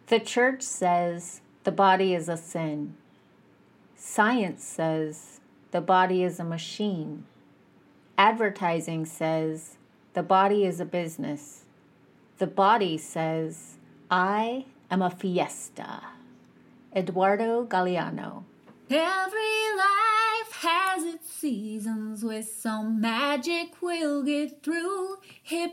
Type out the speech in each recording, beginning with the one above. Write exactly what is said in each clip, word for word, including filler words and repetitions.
The church says the body is a sin. Science says the body is a machine. Advertising says the body is a business. The body says, I am a fiesta. Eduardo Galeano. Every life has its seasons. With some magic we'll get through. Hippie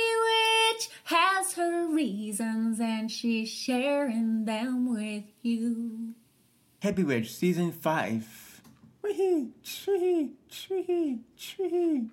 Witch has her reasons, and she's sharing them with you. Hippie Witch Season five. Wee-hee, chee, chee, chee.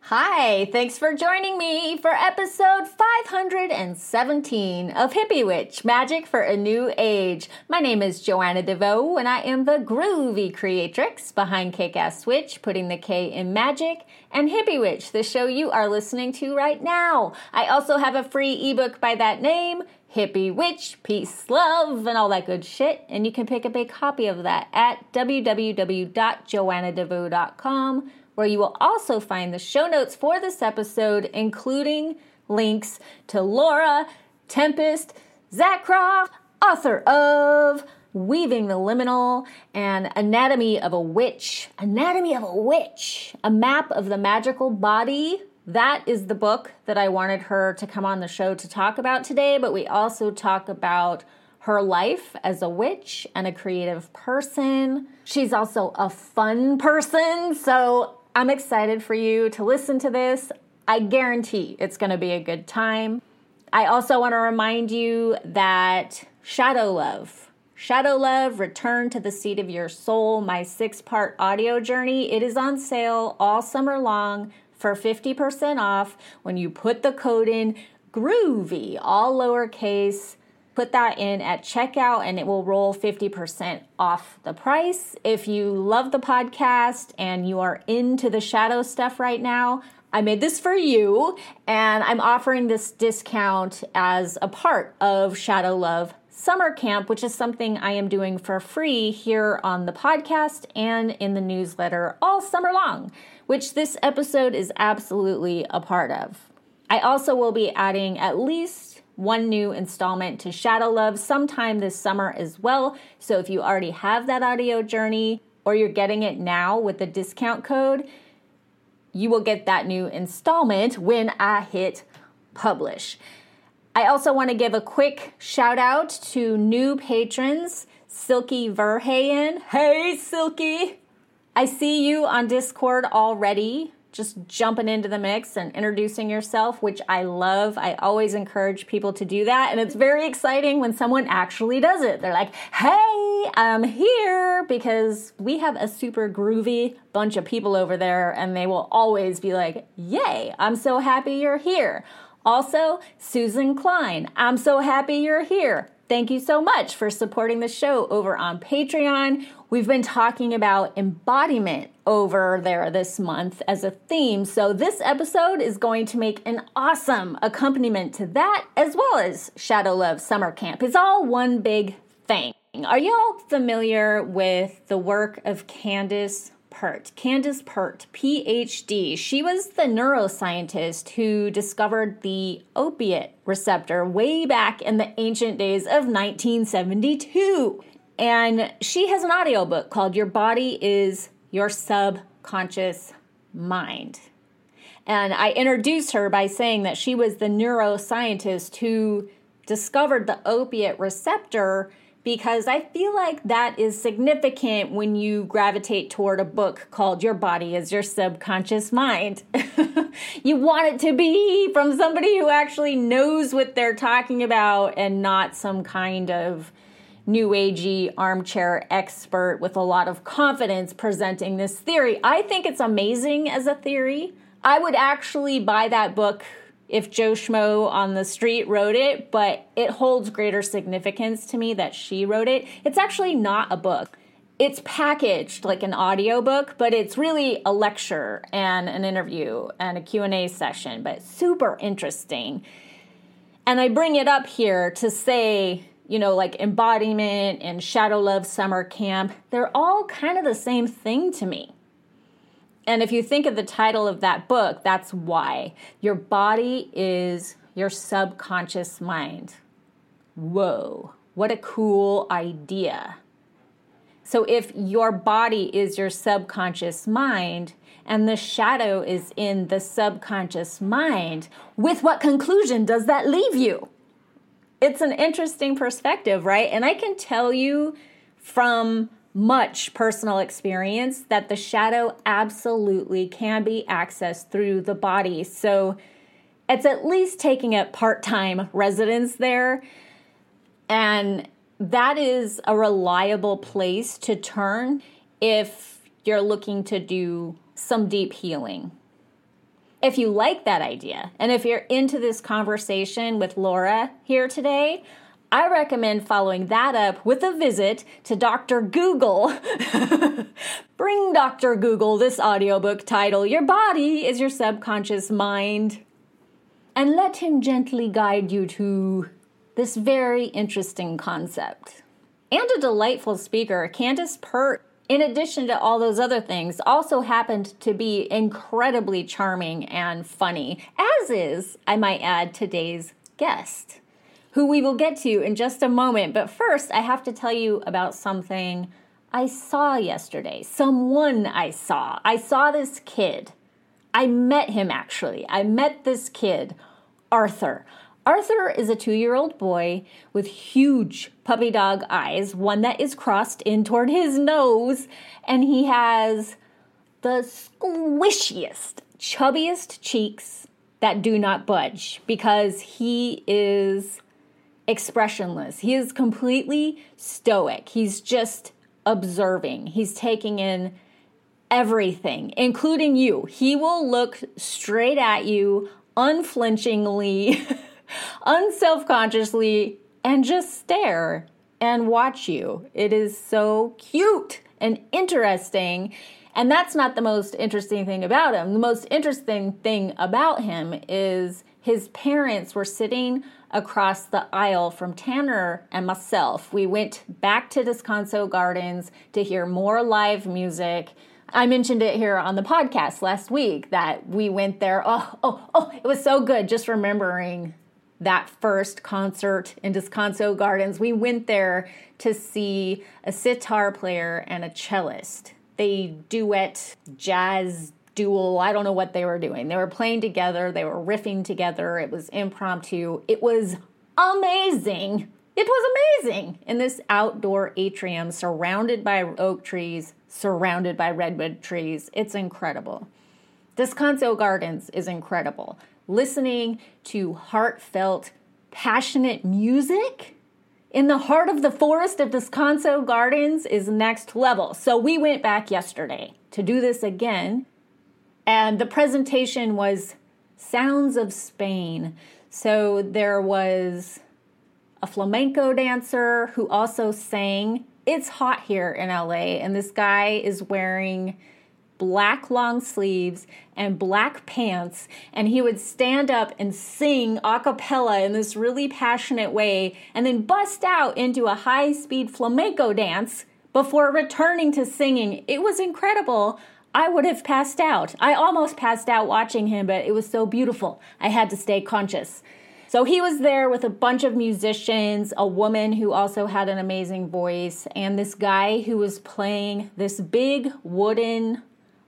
Hi, thanks for joining me for episode five hundred seventeen of Hippie Witch, Magic for a New Age. My name is Joanna DeVoe, and I am the groovy creatrix behind Kick-Ass Witch, putting the K in magic, and Hippie Witch, the show you are listening to right now. I also have a free ebook by that name, Hippie Witch, Peace, Love, and all that good shit, and you can pick up a copy of that at w w w dot joanna devoe dot com, where you will also find the show notes for this episode, including links to Laura Tempest Zachroff, author of Weaving the Liminal and Anatomy of a Witch. Anatomy of a Witch, a map of the magical body. That is the book that I wanted her to come on the show to talk about today, but we also talk about her life as a witch and a creative person. She's also a fun person, so I'm excited for you to listen to this. I guarantee it's going to be a good time. I also want to remind you that Shadow Love, Shadow Love, Return to the Seat of Your Soul, my six-part audio journey, it is on sale all summer long for fifty percent off when you put the code in GROOVY, all lowercase. Put that in at checkout and it will roll fifty percent off the price. If you love the podcast and you are into the shadow stuff right now, I made this for you and I'm offering this discount as a part of Shadow Love Summer Camp, which is something I am doing for free here on the podcast and in the newsletter all summer long, which this episode is absolutely a part of. I also will be adding at least one new installment to Shadow Love sometime this summer as well. So if you already have that audio journey or you're getting it now with the discount code, you will get that new installment when I hit publish. I also want to give a quick shout out to new patrons, Silky Verheyen. Hey, Silky! I see you on Discord already, just jumping into the mix and introducing yourself, which I love. I always encourage people to do that. And it's very exciting when someone actually does it. They're like, hey, I'm here, because we have a super groovy bunch of people over there and they will always be like, yay, I'm so happy you're here. Also, Susan Klein, I'm so happy you're here. Thank you so much for supporting the show over on Patreon. We've been talking about embodiment over there this month as a theme, so this episode is going to make an awesome accompaniment to that, as well as Shadow Love Summer Camp. It's all one big thing. Are y'all familiar with the work of Candace Pert? Candace Pert, P H D. She was the neuroscientist who discovered the opiate receptor way back in the ancient days of nineteen seventy-two. And she has an audiobook called Your Body is Your Subconscious Mind. And I introduced her by saying that she was the neuroscientist who discovered the opiate receptor, because I feel like that is significant when you gravitate toward a book called Your Body is Your Subconscious Mind. You want it to be from somebody who actually knows what they're talking about and not some kind of new agey armchair expert with a lot of confidence presenting this theory. I think it's amazing as a theory. I would actually buy that book if Joe Schmo on the street wrote it, but it holds greater significance to me that she wrote it. It's actually not a book. It's packaged like an audiobook, but it's really a lecture and an interview and a Q and A session, but super interesting. And I bring it up here to say, you know, like embodiment and Shadow Love Summer Camp, they're all kind of the same thing to me. And if you think of the title of that book, that's why. Your body is your subconscious mind. Whoa. What a cool idea. So if your body is your subconscious mind and the shadow is in the subconscious mind, with what conclusion does that leave you? It's an interesting perspective, right? And I can tell you from much personal experience that the shadow absolutely can be accessed through the body. So it's at least taking up part-time residence there. And that is a reliable place to turn if you're looking to do some deep healing. If you like that idea, and if you're into this conversation with Laura here today, I recommend following that up with a visit to Doctor Google. Bring Doctor Google this audiobook title, Your Body is Your Subconscious Mind, and let him gently guide you to this very interesting concept. And a delightful speaker, Candace Pert, in addition to all those other things, also happened to be incredibly charming and funny, as is, I might add, today's guest, who we will get to in just a moment. But first, I have to tell you about something I saw yesterday. Someone I saw. I saw this kid. I met him, actually. I met this kid, Arthur. Arthur is a two-year-old boy with huge puppy dog eyes, one that is crossed in toward his nose, and he has the squishiest, chubbiest cheeks that do not budge because he is expressionless. He is completely stoic. He's just observing. He's taking in everything, including you. He will look straight at you unflinchingly, unselfconsciously, and just stare and watch you. It is so cute and interesting. And that's not the most interesting thing about him. The most interesting thing about him is his parents were sitting across the aisle from Tanner and myself. We went back to Descanso Gardens to hear more live music. I mentioned it here on the podcast last week that we went there. Oh, oh, oh, it was so good just remembering that first concert in Descanso Gardens. We went there to see a sitar player and a cellist. They duet, jazz, duel, I don't know what they were doing. They were playing together, they were riffing together, it was impromptu. It was amazing. It was amazing in this outdoor atrium surrounded by oak trees, surrounded by redwood trees. It's incredible. Descanso Gardens is incredible. Listening to heartfelt, passionate music in the heart of the forest of Descanso Gardens is next level. So we went back yesterday to do this again. And the presentation was Sounds of Spain. So there was a flamenco dancer who also sang. It's hot here in L A, and this guy is wearing black long sleeves and black pants, and he would stand up and sing a cappella in this really passionate way and then bust out into a high-speed flamenco dance before returning to singing. It was incredible. I would have passed out. I almost passed out watching him, but it was so beautiful. I had to stay conscious. So he was there with a bunch of musicians, a woman who also had an amazing voice, and this guy who was playing this big wooden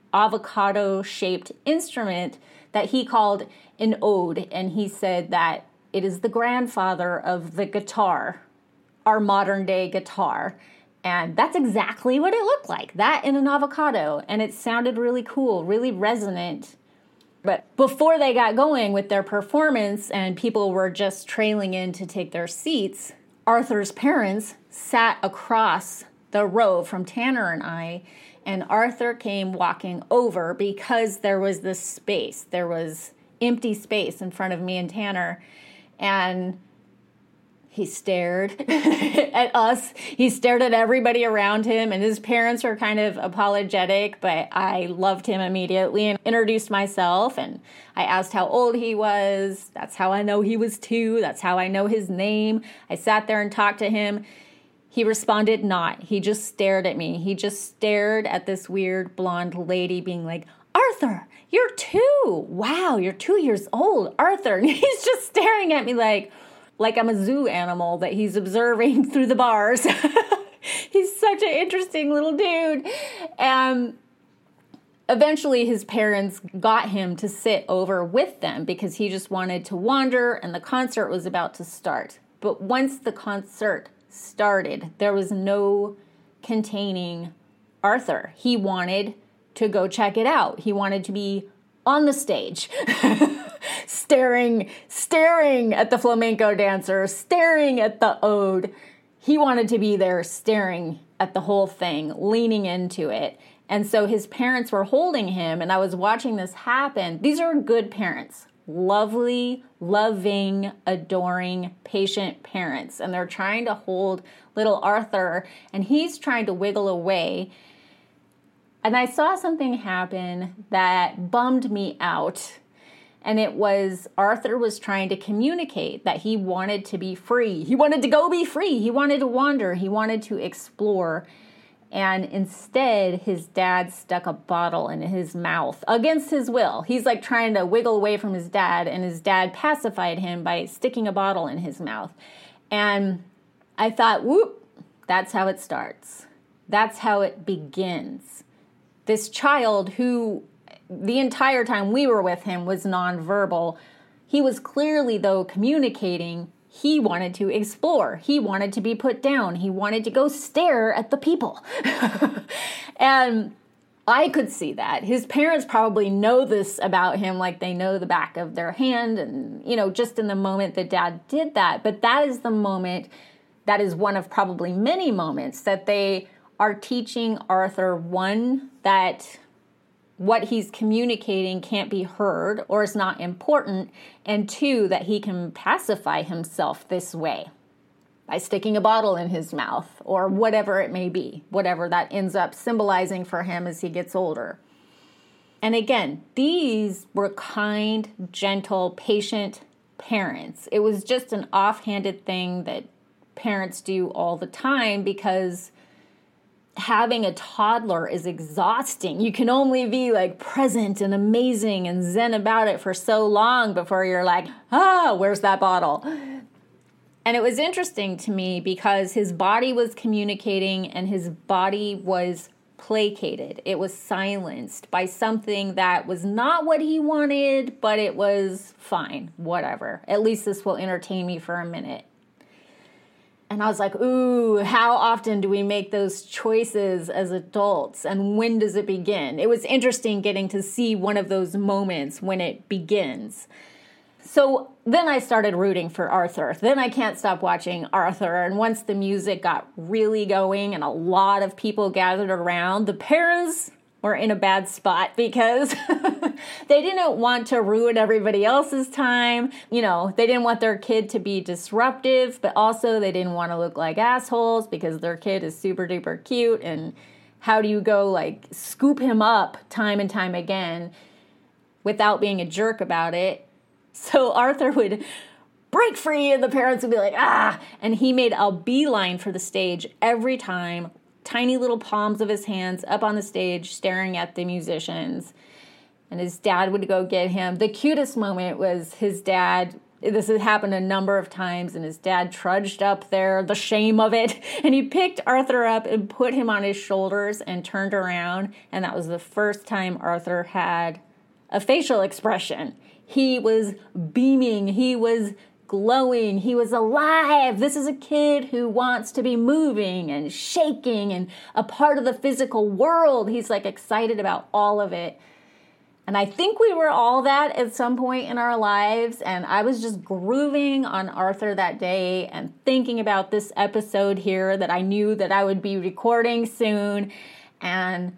avocado-shaped instrument that he called an ode. And he said that it is the grandfather of the guitar, our modern-day guitar. And that's exactly what it looked like, that in an avocado. And it sounded really cool, really resonant. But before they got going with their performance and people were just trailing in to take their seats, Arthur's parents sat across the row from Tanner and I, and Arthur came walking over because there was this space. There was empty space in front of me and Tanner. And he stared at us. He stared at everybody around him, and his parents were kind of apologetic, but I loved him immediately and introduced myself, and I asked how old he was. That's how I know he was two. That's how I know his name. I sat there and talked to him. He responded not. He just stared at me. He just stared at this weird blonde lady being like, Arthur, you're two. Wow, you're two years old, Arthur. And he's just staring at me like, like I'm a zoo animal that he's observing through the bars. He's such an interesting little dude. And eventually his parents got him to sit over with them because he just wanted to wander and the concert was about to start. But once the concert started, there was no containing Arthur. He wanted to go check it out. He wanted to be on the stage, staring, staring at the flamenco dancer, staring at the ode. He wanted to be there staring at the whole thing, leaning into it. And so his parents were holding him, and I was watching this happen. These are good parents, lovely, loving, adoring, patient parents. And they're trying to hold little Arthur, and he's trying to wiggle away. And I saw something happen that bummed me out. And it was Arthur was trying to communicate that he wanted to be free. He wanted to go be free. He wanted to wander. He wanted to explore. And instead, his dad stuck a bottle in his mouth against his will. He's like trying to wiggle away from his dad, and his dad pacified him by sticking a bottle in his mouth. And I thought, whoop, that's how it starts. That's how it begins. This child who the entire time we were with him was nonverbal. He was clearly, though, communicating. He wanted to explore. He wanted to be put down. He wanted to go stare at the people. And I could see that. His parents probably know this about him like they know the back of their hand. And, you know, just in the moment that dad did that. But that is the moment, that is one of probably many moments that they are teaching Arthur, one, that what he's communicating can't be heard or is not important, and two, that he can pacify himself this way by sticking a bottle in his mouth or whatever it may be, whatever that ends up symbolizing for him as he gets older. And again, these were kind, gentle, patient parents. It was just an offhanded thing that parents do all the time because having a toddler is exhausting. You can only be like present and amazing and zen about it for so long before you're like, ah, where's that bottle? And it was interesting to me because his body was communicating and his body was placated. It was silenced by something that was not what he wanted, but it was fine, whatever. At least this will entertain me for a minute. And I was like, ooh, how often do we make those choices as adults? And when does it begin? It was interesting getting to see one of those moments when it begins. So then I started rooting for Arthur. Then I can't stop watching Arthur. And once the music got really going and a lot of people gathered around, the parents were in a bad spot because they didn't want to ruin everybody else's time. You know, they didn't want their kid to be disruptive, but also they didn't want to look like assholes because their kid is super duper cute. And how do you go like scoop him up time and time again without being a jerk about it? So Arthur would break free and the parents would be like, ah, and he made a beeline for the stage every time. Tiny little palms of his hands up on the stage staring at the musicians. And his dad would go get him. The cutest moment was his dad, this had happened a number of times, and his dad trudged up there, the shame of it, and he picked Arthur up and put him on his shoulders and turned around, and that was the first time Arthur had a facial expression. He was beaming, he was glowing, he was alive. This is a kid who wants to be moving and shaking and a part of the physical world. He's like excited about all of it. And I think we were all that at some point in our lives. And I was just grooving on Arthur that day and thinking about this episode here that I knew that I would be recording soon. And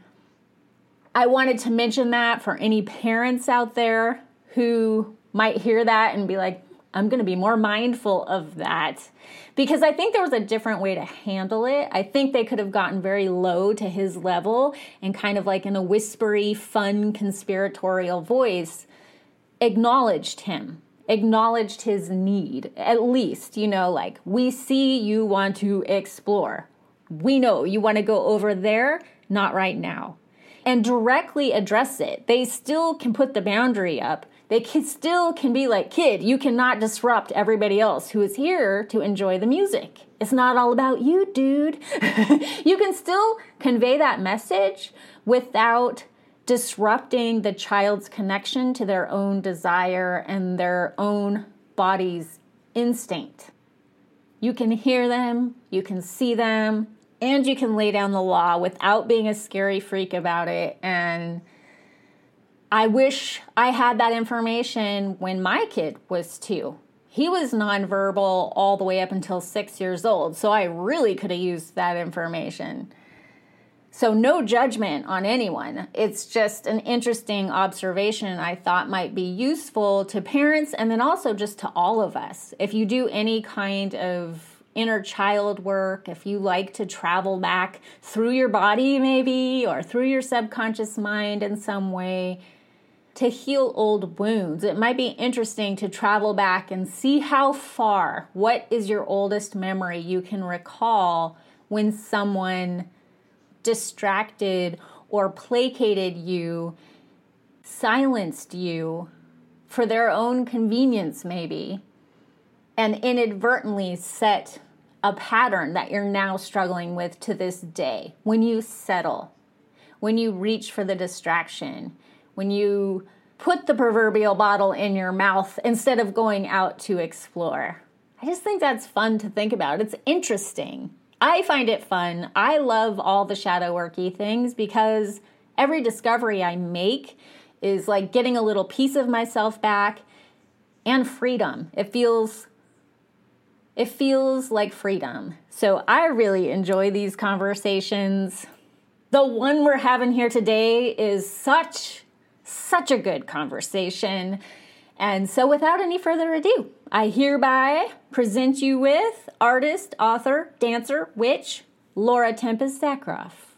I wanted to mention that for any parents out there who might hear that and be like, I'm going to be more mindful of that, because I think there was a different way to handle it. I think they could have gotten very low to his level and kind of like in a whispery, fun, conspiratorial voice, acknowledged him, acknowledged his need. At least, you know, like, we see you want to explore. We know you want to go over there, not right now. And directly address it. They still can put the boundary up. They can, still can be like, kid, you cannot disrupt everybody else who is here to enjoy the music. It's not all about you, dude. You can still convey that message without disrupting the child's connection to their own desire and their own body's instinct. You can hear them, you can see them, and you can lay down the law without being a scary freak about it. And I wish I had that information when my kid was two. He was nonverbal all the way up until six years old, so I really could have used that information. So no judgment on anyone. It's just an interesting observation I thought might be useful to parents and then also just to all of us. If you do any kind of inner child work, if you like to travel back through your body maybe or through your subconscious mind in some way, to heal old wounds. It might be interesting to travel back and see how far, what is your oldest memory you can recall when someone distracted or placated you, silenced you for their own convenience maybe, and inadvertently set a pattern that you're now struggling with to this day. When you settle, when you reach for the distraction, when you put the proverbial bottle in your mouth instead of going out to explore. I just think that's fun to think about. It's interesting. I find it fun. I love all the shadow worky things because every discovery I make is like getting a little piece of myself back and freedom. It feels it feels like freedom. So I really enjoy these conversations. The one we're having here today is such Such a good conversation. And so without any further ado, I hereby present you with artist, author, dancer, witch, Laura Tempest Zakroff.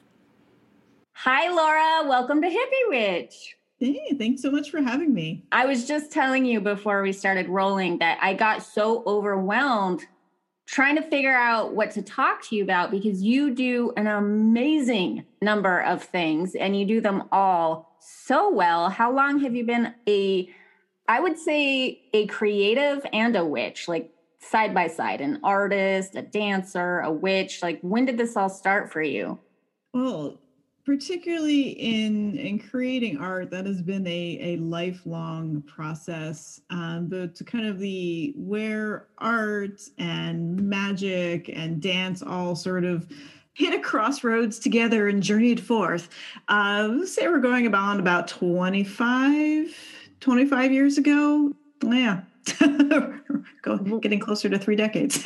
Hi, Laura. Welcome to Hippie Witch. Hey, thanks so much for having me. I was just telling you before we started rolling that I got so overwhelmed trying to figure out what to talk to you about because you do an amazing number of things and you do them all so well. How long have you been a, I would say, a creative and a witch, like side by side, an artist, a dancer, a witch? Like, when did this all start for you? Well, particularly in in creating art, that has been a, a lifelong process. Um, but to kind of the where art and magic and dance all sort of hit a crossroads together and journeyed forth. Uh, let's say we're going about about twenty-five, twenty-five years ago. Yeah. Go, getting closer to three decades.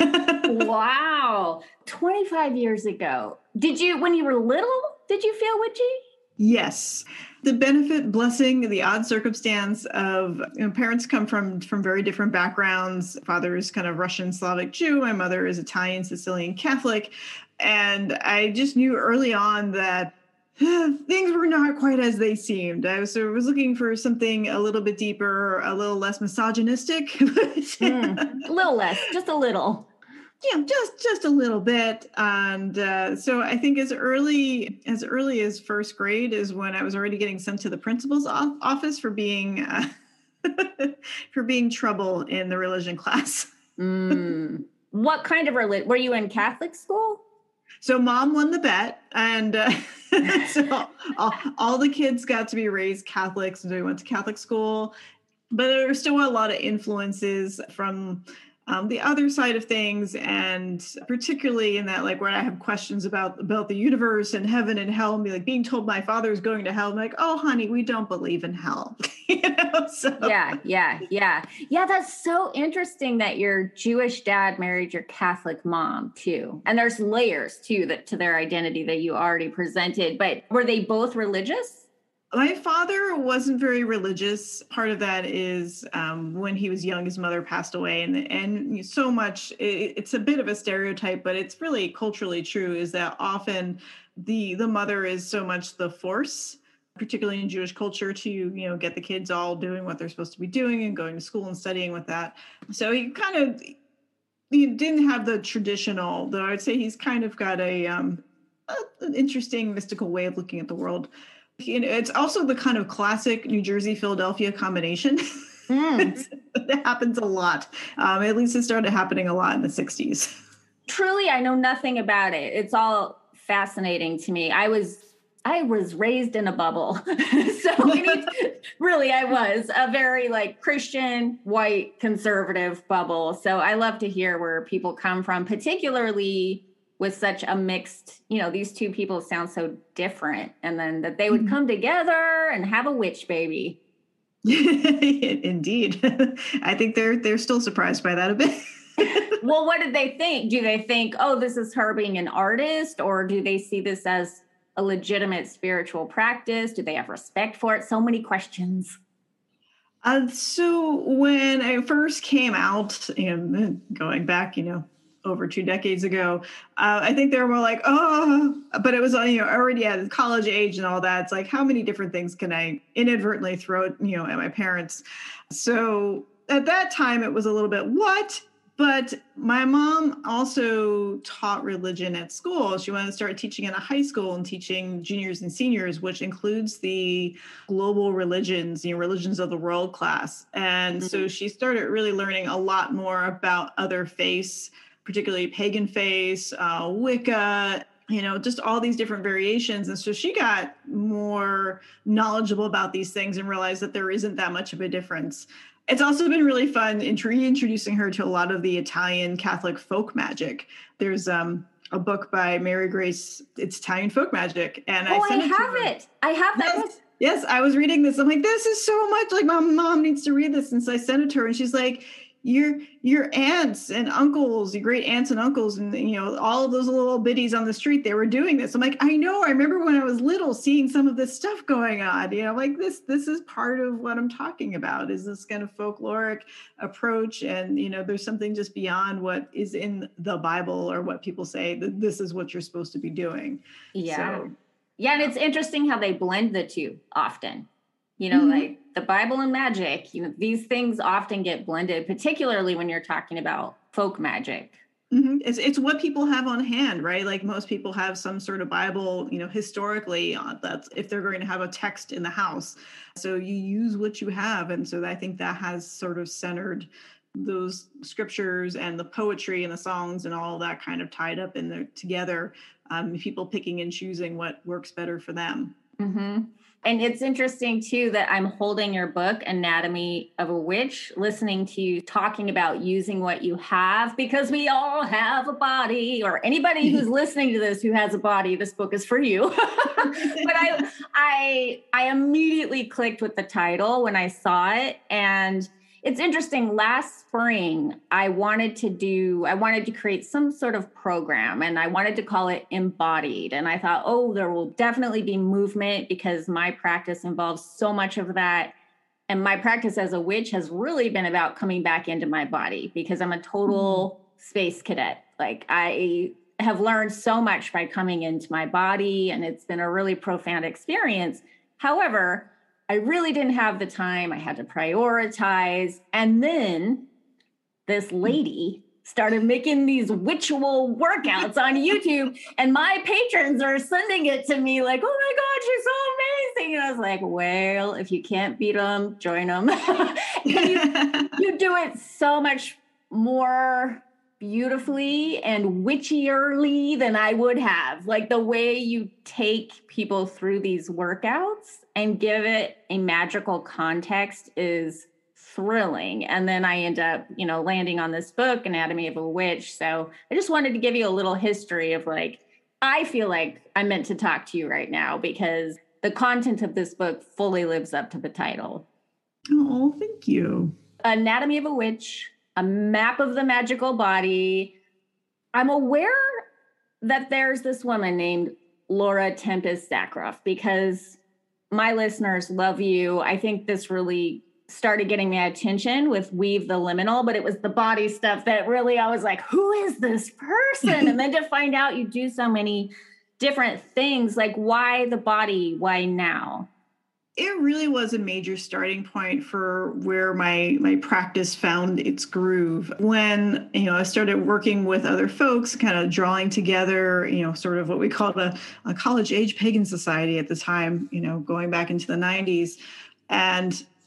Wow. twenty-five years ago. Did you, when you were little, did you feel witchy? Yes. The benefit, blessing, the odd circumstance of, you know, parents come from, from very different backgrounds. Father is kind of Russian, Slavic Jew. My mother is Italian, Sicilian Catholic. And I just knew early on that things were not quite as they seemed. I was, sort of was looking for something a little bit deeper, a little less misogynistic. mm, a little less, just a little. Yeah, just just a little bit. And uh, so I think as early as early as first grade is when I was already getting sent to the principal's office for being uh, for being trouble in the religion class. mm. What kind of religion? Were you in Catholic school? So mom won the bet, and uh, so all, all the kids got to be raised Catholics, and so we went to Catholic school. But there were still a lot of influences from Um, the other side of things, and particularly in that, like, when I have questions about about the universe and heaven and hell, and be like being told my father is going to hell, I'm like, oh, honey, we don't believe in hell. you know, so yeah, yeah, yeah, yeah. That's so interesting that your Jewish dad married your Catholic mom too, and there's layers too that to their identity that you already presented. But were they both religious? My father wasn't very religious. Part of that is um, when he was young, his mother passed away. And, and so much, it, it's a bit of a stereotype, but it's really culturally true, is that often the the mother is so much the force, particularly in Jewish culture, to, you know, get the kids all doing what they're supposed to be doing and going to school and studying with that. So he kind of he didn't have the traditional, though I'd say he's kind of got a, um, a an interesting mystical way of looking at the world. You know, it's also the kind of classic New Jersey, Philadelphia combination. Mm. It happens a lot. Um, at least it started happening a lot in the sixties. Truly, I know nothing about it. It's all fascinating to me. I was I was raised in a bubble. So it, really, I was a very like Christian, white, conservative bubble. So I love to hear where people come from, particularly with such a mixed, you know, these two people sound so different. And then that they would mm-hmm. come together and have a witch baby. Indeed. I think they're they're still surprised by that a bit. Well, what did they think? Do they think, oh, this is her being an artist? Or do they see this as a legitimate spiritual practice? Do they have respect for it? So many questions. Uh, so when I first came out, and going back, you know, over two decades ago, uh, I think they were more like, oh, but it was, you know, already at college age and all that. It's like, how many different things can I inadvertently throw, you know, at my parents? So at that time, it was a little bit, what? But my mom also taught religion at school. She wanted to start teaching in a high school and teaching juniors and seniors, which includes the global religions, you know, religions of the world class. And mm-hmm. so she started really learning a lot more about other faiths, particularly pagan faiths, uh, Wicca, you know, just all these different variations. And so she got more knowledgeable about these things and realized that there isn't that much of a difference. It's also been really fun in reintroducing her to a lot of the Italian Catholic folk magic. There's um, a book by Mary Grace, it's Italian folk magic. And oh, I, sent I it have to it. I have that book. Yes, yes, I was reading this. I'm like, this is so much, like my mom needs to read this. And so I sent it to her and she's like, your your aunts and uncles, your great aunts and uncles, and you know, all of those little biddies on the street, they were doing this. I'm like, I know, I remember when I was little seeing some of this stuff going on, you know, like this, this is part of what I'm talking about, is this kind of folkloric approach. And, you know, there's something just beyond what is in the Bible or what people say that this is what you're supposed to be doing. Yeah. So, yeah. And it's interesting how they blend the two often. You know, mm-hmm. like the Bible and magic, you know, these things often get blended, particularly when you're talking about folk magic. Mm-hmm. It's it's what people have on hand, right? Like most people have some sort of Bible, you know, historically, uh, that's if they're going to have a text in the house. So you use what you have. And so I think that has sort of centered those scriptures and the poetry and the songs and all that kind of tied up in there together. Um, people picking and choosing what works better for them. Mm-hmm. And it's interesting, too, that I'm holding your book, Anatomy of a Witch, listening to you talking about using what you have, because we all have a body, or anybody who's listening to this who has a body, this book is for you. But I, I, I immediately clicked with the title when I saw it. And it's interesting. Last spring, I wanted to do, I wanted to create some sort of program, and I wanted to call it Embodied. And I thought, oh, there will definitely be movement because my practice involves so much of that. And my practice as a witch has really been about coming back into my body because I'm a total mm-hmm. space cadet. Like I have learned so much by coming into my body, and it's been a really profound experience. However, I really didn't have the time. I had to prioritize. And then this lady started making these witchual workouts on YouTube, and my patrons are sending it to me like, oh my God, she's so amazing. And I was like, well, if you can't beat them, join them. you, you do it so much more beautifully and witchierly than I would have. Like the way you take people through these workouts and give it a magical context is thrilling. And then I end up, you know, landing on this book, Anatomy of a Witch. So I just wanted to give you a little history of like, I feel like I'm meant to talk to you right now because the content of this book fully lives up to the title. Oh, thank you. Anatomy of a Witch, a map of the magical body. I'm aware that there's this woman named Laura Tempest Zakroff because my listeners love you. I think this really started getting my attention with Weave the Liminal, but it was the body stuff that really, I was like, who is this person? And then to find out you do so many different things, like why the body? Why now? It really was a major starting point for where my my practice found its groove. When, you know, I started working with other folks, kind of drawing together, you know, sort of what we called a, a college age pagan society at the time, you know, going back into the nineties. And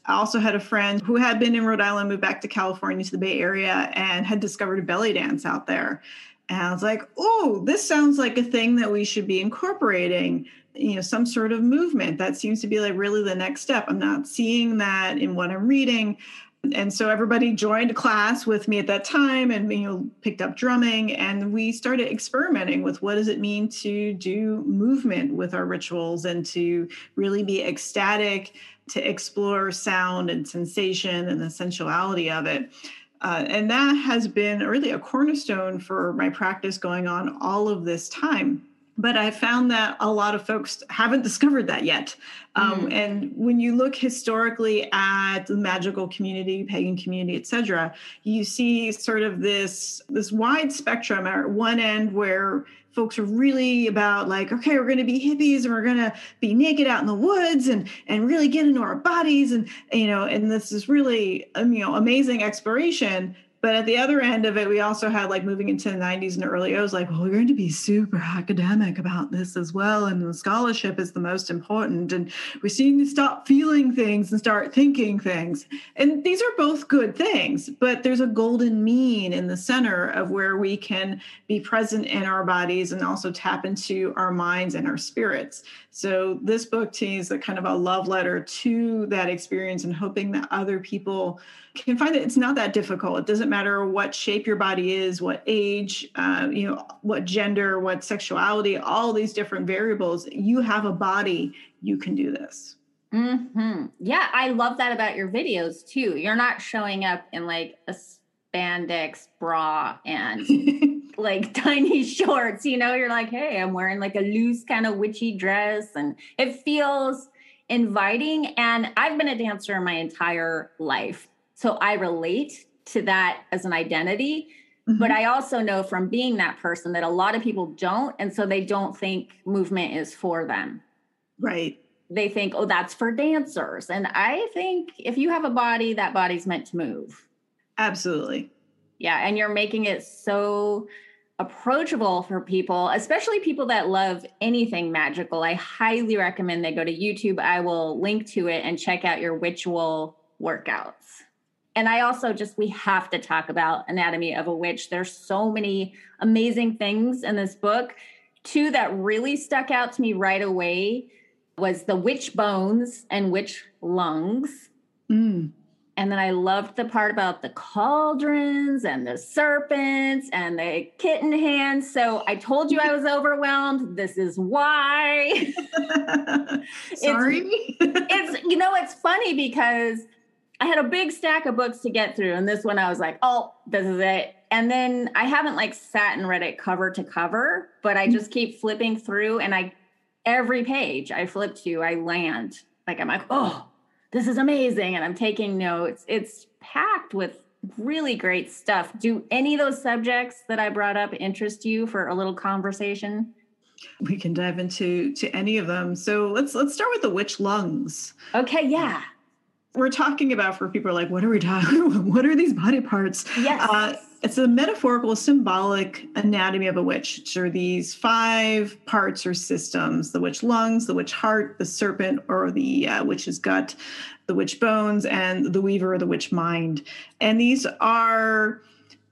I also had a friend who had been in Rhode Island, moved back to California to the Bay Area, and had discovered a belly dance out there. And I was like, oh, this sounds like a thing that we should be incorporating, you know, some sort of movement. That seems to be like really the next step. I'm not seeing that in what I'm reading. And so everybody joined a class with me at that time and, you know, picked up drumming, and we started experimenting with what does it mean to do movement with our rituals and to really be ecstatic, to explore sound and sensation and the sensuality of it. Uh, and that has been really a cornerstone for my practice going on all of this time. But I found that a lot of folks haven't discovered that yet. Um, mm. And when you look historically at the magical community, pagan community, et cetera, you see sort of this, this wide spectrum at one end where folks are really about like, okay, we're going to be hippies and we're going to be naked out in the woods and, and really get into our bodies. And, you know, and this is really, um, you know, amazing exploration. But at the other end of it, we also had like moving into the nineties and early O's, like, well, we're going to be super academic about this as well. And the scholarship is the most important. And we're seeing to stop feeling things and start thinking things. And these are both good things, but there's a golden mean in the center of where we can be present in our bodies and also tap into our minds and our spirits. So this book to me is a kind of a love letter to that experience and hoping that other people can find that it's not that difficult. It doesn't matter what shape your body is, what age, uh, you know, what gender, what sexuality, all these different variables. You have a body, you can do this. Mm-hmm. Yeah, I love that about your videos too. You're not showing up in like a spandex bra and like tiny shorts, you know, you're like, hey, I'm wearing like a loose kind of witchy dress, and it feels inviting. And I've been a dancer my entire life, so I relate to that as an identity. Mm-hmm. But I also know from being that person that a lot of people don't. And so they don't think movement is for them. Right. They think, oh, that's for dancers. And I think if you have a body, that body's meant to move. Absolutely. Yeah. And you're making it so approachable for people, especially people that love anything magical. I highly recommend they go to YouTube. I will link to it and check out your ritual workouts. And I also just, we have to talk about Anatomy of a Witch. There's so many amazing things in this book. Two that really stuck out to me right away was the witch bones and witch lungs. Mm. And then I loved the part about the cauldrons and the serpents and the kitten hands. So I told you I was overwhelmed. This is why. Sorry. It's, it's, you know, it's funny because I had a big stack of books to get through. And this one I was like, oh, this is it. And then I haven't like sat and read it cover to cover, but I just keep flipping through, and I, every page I flip to, I land. Like, I'm like, oh, this is amazing. And I'm taking notes. It's packed with really great stuff. Do any of those subjects that I brought up interest you for a little conversation? We can dive into to any of them. So let's let's start with the witch lungs. Okay, yeah. We're talking about, for people like, what are we talking? What are these body parts? Yes. Uh, it's a metaphorical, symbolic anatomy of a witch. Which are these five parts or systems: the witch lungs, the witch heart, the serpent or the uh, witch's gut, the witch bones, and the weaver or the witch mind. And these are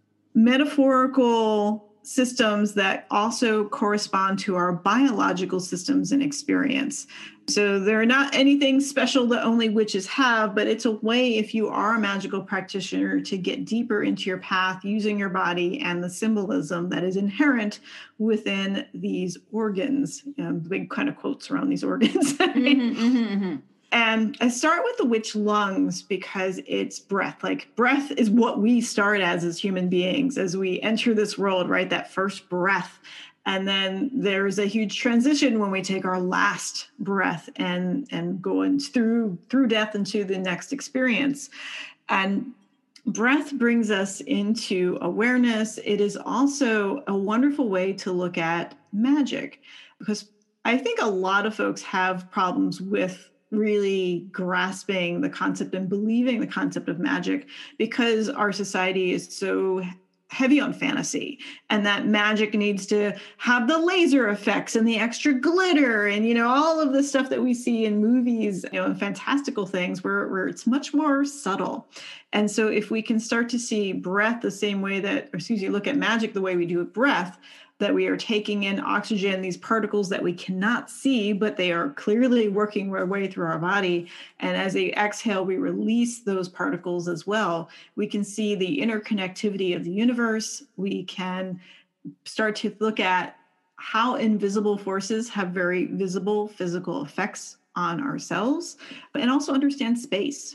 metaphorical systems that also correspond to our biological systems and experience. So they're not anything special that only witches have, but it's a way, if you are a magical practitioner, to get deeper into your path using your body and the symbolism that is inherent within these organs. Um, big kind of quotes around these organs. mm-hmm, mm-hmm, mm-hmm. And I start with the witch lungs because it's breath. Like, breath is what we start as as human beings as we enter this world, right? That first breath. And then there's a huge transition when we take our last breath and, and go in through, through death into the next experience. And breath brings us into awareness. It is also a wonderful way to look at magic, because I think a lot of folks have problems with really grasping the concept and believing the concept of magic because our society is so heavy on fantasy, and that magic needs to have the laser effects and the extra glitter and, you know, all of the stuff that we see in movies, you know, and fantastical things where, where it's much more subtle. And so if we can start to see breath the same way that, or excuse me, look at magic the way we do with breath, that we are taking in oxygen, these particles that we cannot see, but they are clearly working their way through our body. And as they exhale, we release those particles as well. We can see the interconnectivity of the universe. We can start to look at how invisible forces have very visible physical effects on ourselves, and also understand space.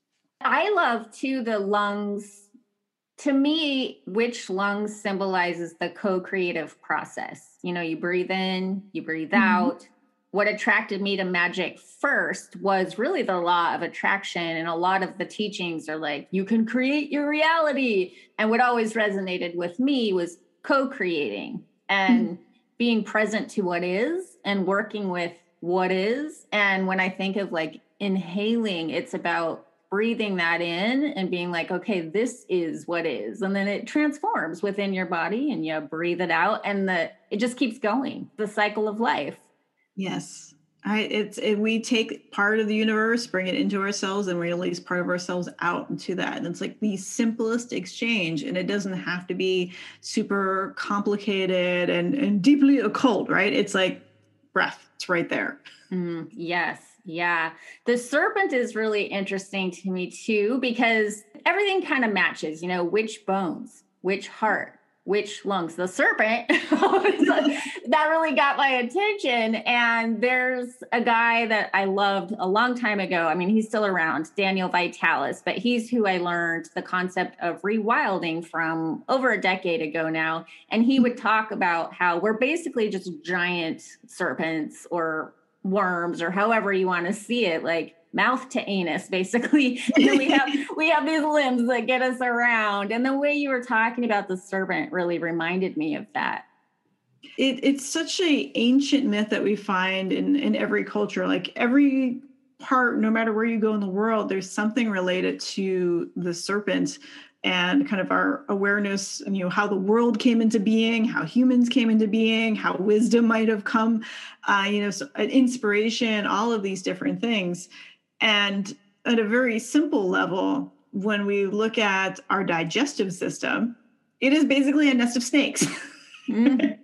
I love, too, the lungs. To me, which lungs symbolizes the co-creative process. You know, you breathe in, you breathe mm-hmm. out. What attracted me to magic first was really the law of attraction. And a lot of the teachings are like, you can create your reality. And what always resonated with me was co-creating and mm-hmm. being present to what is and working with what is. And when I think of like inhaling, it's about breathing that in and being like, okay, this is what is. And then it transforms within your body and you breathe it out and the it just keeps going, the cycle of life. Yes. I, it's it, we take part of the universe, bring it into ourselves, and we release part of ourselves out into that. And it's like the simplest exchange. And it doesn't have to be super complicated and, and deeply occult, right? It's like breath. It's right there. Mm, yes. Yeah. The serpent is really interesting to me too, because everything kind of matches, you know, which bones, which heart, which lungs. The serpent, that really got my attention. And there's a guy that I loved a long time ago. I mean, he's still around, Daniel Vitalis, but he's who I learned the concept of rewilding from over a decade ago now. And he would talk about how we're basically just giant serpents or worms or however you want to see it, like mouth to anus, basically. And then we have we have these limbs that get us around. And the way you were talking about the serpent really reminded me of that. It, it's such an ancient myth that we find in, in every culture. Like every part, no matter where you go in the world, there's something related to the serpent and kind of our awareness, and, you know, how the world came into being, how humans came into being, how wisdom might have come, uh, you know, so, uh, inspiration, all of these different things. And at a very simple level, when we look at our digestive system, it is basically a nest of snakes. Mm-hmm.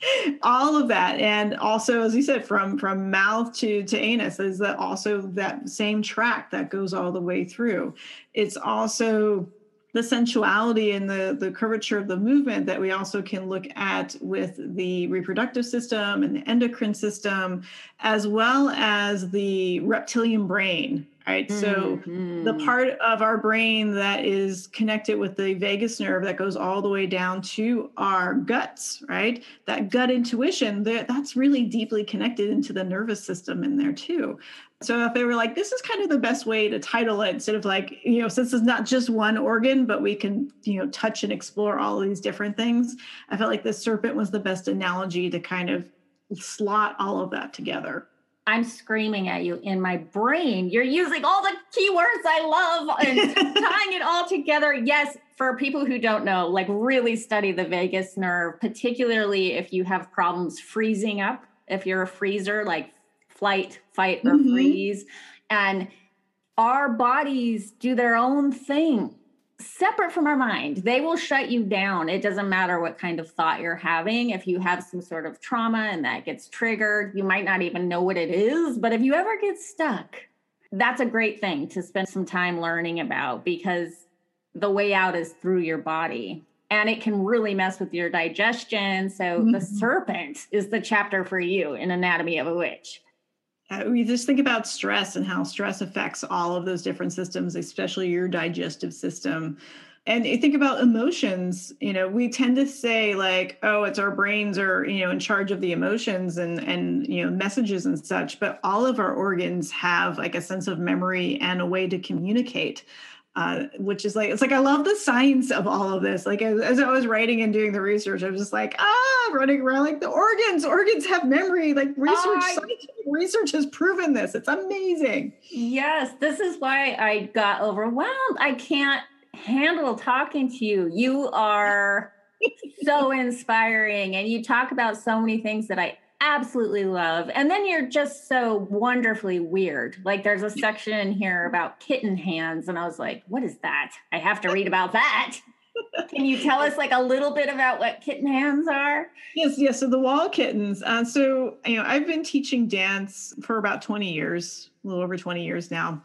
All of that. And also, as you said, from, from mouth to, to anus is that also that same track that goes all the way through. It's also the sensuality and the, the curvature of the movement that we also can look at with the reproductive system and the endocrine system, as well as the reptilian brain, right? Mm-hmm. So the part of our brain that is connected with the vagus nerve that goes all the way down to our guts, right? That gut intuition, that's really deeply connected into the nervous system in there too. So if they were like, this is kind of the best way to title it, instead of like, you know, since it's not just one organ, but we can, you know, touch and explore all of these different things. I felt like the serpent was the best analogy to kind of slot all of that together. I'm screaming at you in my brain. You're using all the keywords I love and tying it all together. Yes, for people who don't know, like really study the vagus nerve, particularly if you have problems freezing up, if you're a freezer, like flight, fight, or mm-hmm. freeze. And our bodies do their own thing, separate from our mind. They will shut you down. It doesn't matter what kind of thought you're having. If you have some sort of trauma and that gets triggered, you might not even know what it is. But if you ever get stuck, that's a great thing to spend some time learning about, because the way out is through your body. And it can really mess with your digestion. So mm-hmm. the serpent is the chapter for you in Anatomy of a Witch. Uh, we just think about stress and how stress affects all of those different systems, especially your digestive system. And you think about emotions, you know, we tend to say like, oh, it's our brains are, you know, in charge of the emotions and, and, you know, messages and such, but all of our organs have like a sense of memory and a way to communicate. Uh, which is like, it's like, I love the science of all of this. Like as, as I was writing and doing the research, I was just like, ah, running around like the organs, organs have memory. Like research, uh, scientific research has proven this. It's amazing. Yes. This is why I got overwhelmed. I can't handle talking to you. You are so inspiring, and you talk about so many things that I absolutely love. And then you're just so wonderfully weird. Like there's a section in here about kitten hands, and I was like, what is that? I have to read about that. Can you tell us like a little bit about what kitten hands are? Yes, yes. So the wall kittens. Uh, so, you know, I've been teaching dance for about twenty years, a little over twenty years now.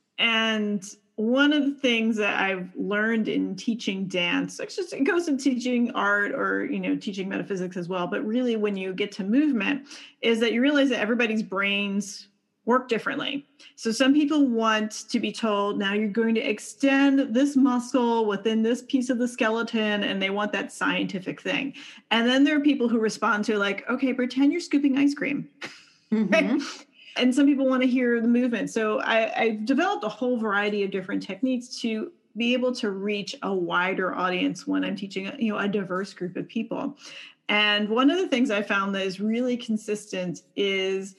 And one of the things that I've learned in teaching dance, it's just, it goes in teaching art or, you know, teaching metaphysics as well. But really when you get to movement is that you realize that everybody's brains work differently. So some people want to be told, now you're going to extend this muscle within this piece of the skeleton, and they want that scientific thing. And then there are people who respond to like, okay, pretend you're scooping ice cream. Mm-hmm. Right? And some people want to hear the movement. So I, I've developed a whole variety of different techniques to be able to reach a wider audience when I'm teaching, you know, a diverse group of people. And one of the things I found that is really consistent is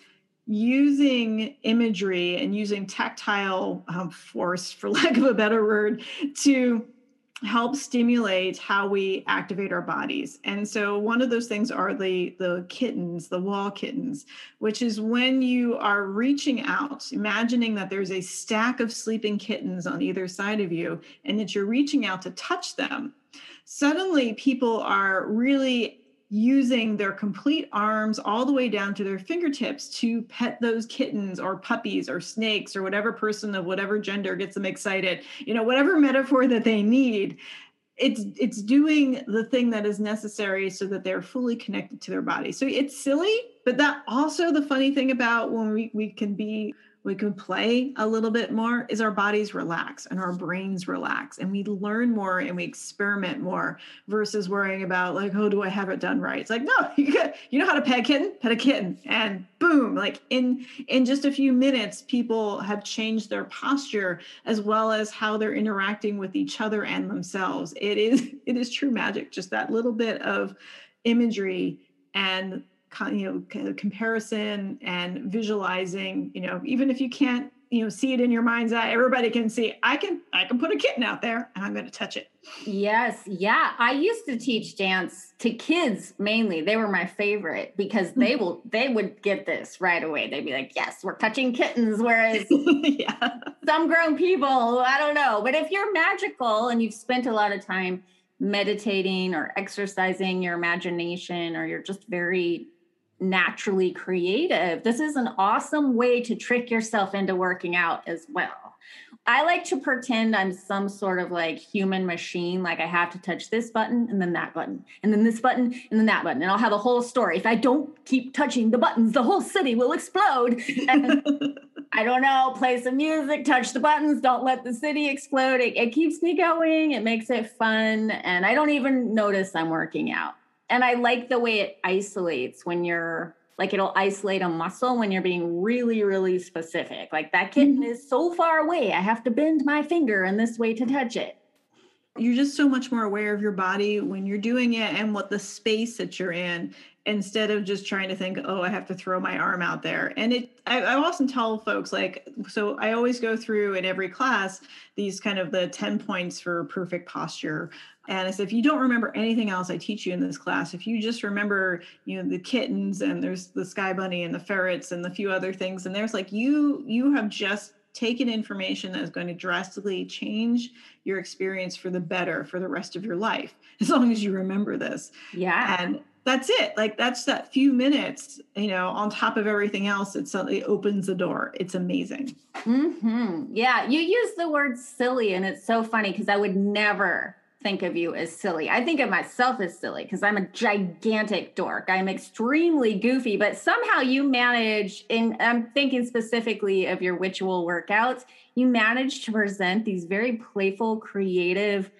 using imagery and using tactile um, force, for lack of a better word, to help stimulate how we activate our bodies. And so one of those things are the, the kittens, the wall kittens, which is when you are reaching out, imagining that there's a stack of sleeping kittens on either side of you, and that you're reaching out to touch them. Suddenly people are really using their complete arms all the way down to their fingertips to pet those kittens or puppies or snakes or whatever person of whatever gender gets them excited, you know, whatever metaphor that they need. It's it's doing the thing that is necessary so that they're fully connected to their body. So it's silly, but that also the funny thing about when we, we can be we can play a little bit more is our bodies relax and our brains relax, and we learn more and we experiment more versus worrying about like, oh, do I have it done right? It's like, no, you got, you know how to pet a kitten, pet a kitten, and boom, like in, in just a few minutes, people have changed their posture as well as how they're interacting with each other and themselves. It is, it is true magic. Just that little bit of imagery and you know, comparison and visualizing, you know, even if you can't, you know, see it in your mind's eye, everybody can see, I can, I can put a kitten out there and I'm going to touch it. Yes. Yeah. I used to teach dance to kids mainly. They were my favorite because they will, they would get this right away. They'd be like, yes, we're touching kittens. Whereas yeah. some grown people, I don't know. But if you're magical and you've spent a lot of time meditating or exercising your imagination, or you're just very naturally creative, this is an awesome way to trick yourself into working out as well. I like to pretend I'm some sort of like human machine, like I have to touch this button and then that button and then this button and then that button, and I'll have a whole story. If I don't keep touching the buttons, the whole city will explode. And I don't know, play some music, touch the buttons, don't let the city explode. It, it keeps me going. It makes it fun. And I don't even notice I'm working out. And I like the way it isolates when you're like, it'll isolate a muscle when you're being really, really specific. Like that kitten mm-hmm. is so far away. I have to bend my finger in this way to touch it. You're just so much more aware of your body when you're doing it and what the space that you're in, instead of just trying to think, oh, I have to throw my arm out there. And it, I, I often tell folks like, so I always go through in every class, these kind of the ten points for perfect posture. And I said, if you don't remember anything else I teach you in this class, if you just remember, you know, the kittens and there's the sky bunny and the ferrets and the few other things, and there's like, you, you have just taken information that is going to drastically change your experience for the better for the rest of your life, as long as you remember this. Yeah. And that's it. Like that's that few minutes, you know, on top of everything else, it suddenly opens the door. It's amazing. Mm-hmm. Yeah. You use the word silly, and it's so funny because I would never think of you as silly. I think of myself as silly because I'm a gigantic dork. I'm extremely goofy, but somehow you manage, and I'm thinking specifically of your ritual workouts, you manage to present these very playful, creative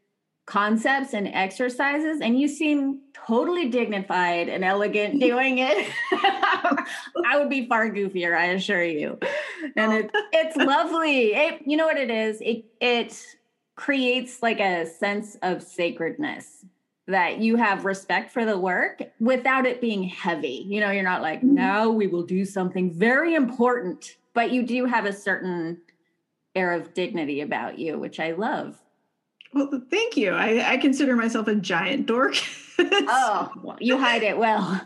concepts and exercises, and you seem totally dignified and elegant doing it. I would be far goofier, I assure you. And it, it's lovely. It, you know what it is? It it creates like a sense of sacredness, that you have respect for the work without it being heavy. You know, you're not like, now we will do something very important, but you do have a certain air of dignity about you, which I love. Well, thank you. I, I consider myself a giant dork. Oh, well, you hide it well.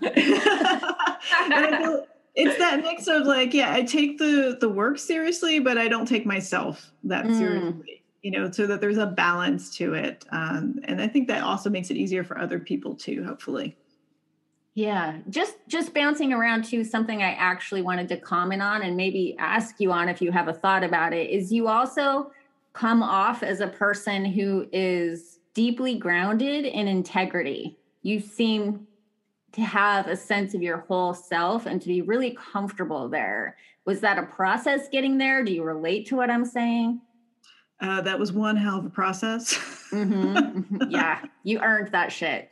It's that mix of like, yeah, I take the the work seriously, but I don't take myself that Mm. seriously, you know, so that there's a balance to it. Um, and I think that also makes it easier for other people too, hopefully. Yeah, just just bouncing around to something I actually wanted to comment on and maybe ask you on if you have a thought about it is you also come off as a person who is deeply grounded in integrity. You seem to have a sense of your whole self and to be really comfortable there. Was that a process getting there? Do you relate to what I'm saying? Uh, that was one hell of a process. Mm-hmm, mm-hmm. Yeah, you earned that shit.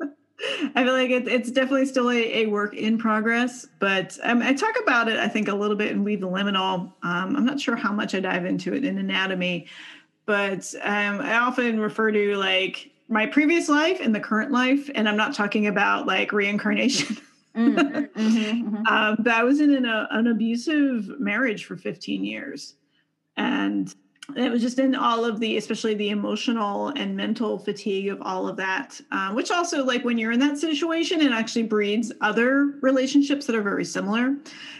I feel like it, it's definitely still a, a work in progress, but um, I talk about it, I think, a little bit in Weave the Liminal. Um, I'm not sure how much I dive into it in anatomy, but um, I often refer to like my previous life and the current life, and I'm not talking about like reincarnation. Mm-hmm, mm-hmm. um, but I was in an, a, an abusive marriage for fifteen years. And it was just in all of the, especially the emotional and mental fatigue of all of that, uh, which also like when you're in that situation, it actually breeds other relationships that are very similar.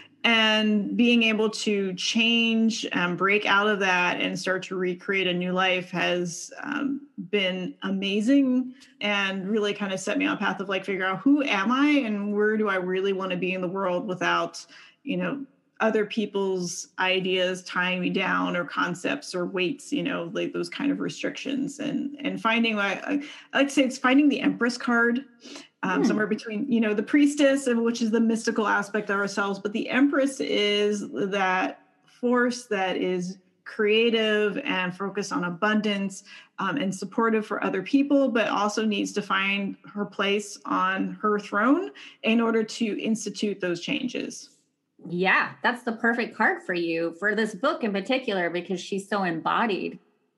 And being able to change and break out of that and start to recreate a new life has um, been amazing and really kind of set me on a path of like figure out who am I and where do I really want to be in the world without, you know, other people's ideas tying me down or concepts or weights, you know, like those kind of restrictions and, and finding, I, I like to say it's finding the Empress card. Um, hmm. Somewhere between, you know, the priestess, which is the mystical aspect of ourselves, but the Empress is that force that is creative and focused on abundance um, and supportive for other people, but also needs to find her place on her throne in order to institute those changes. Yeah, that's the perfect card for you for this book in particular, because she's so embodied.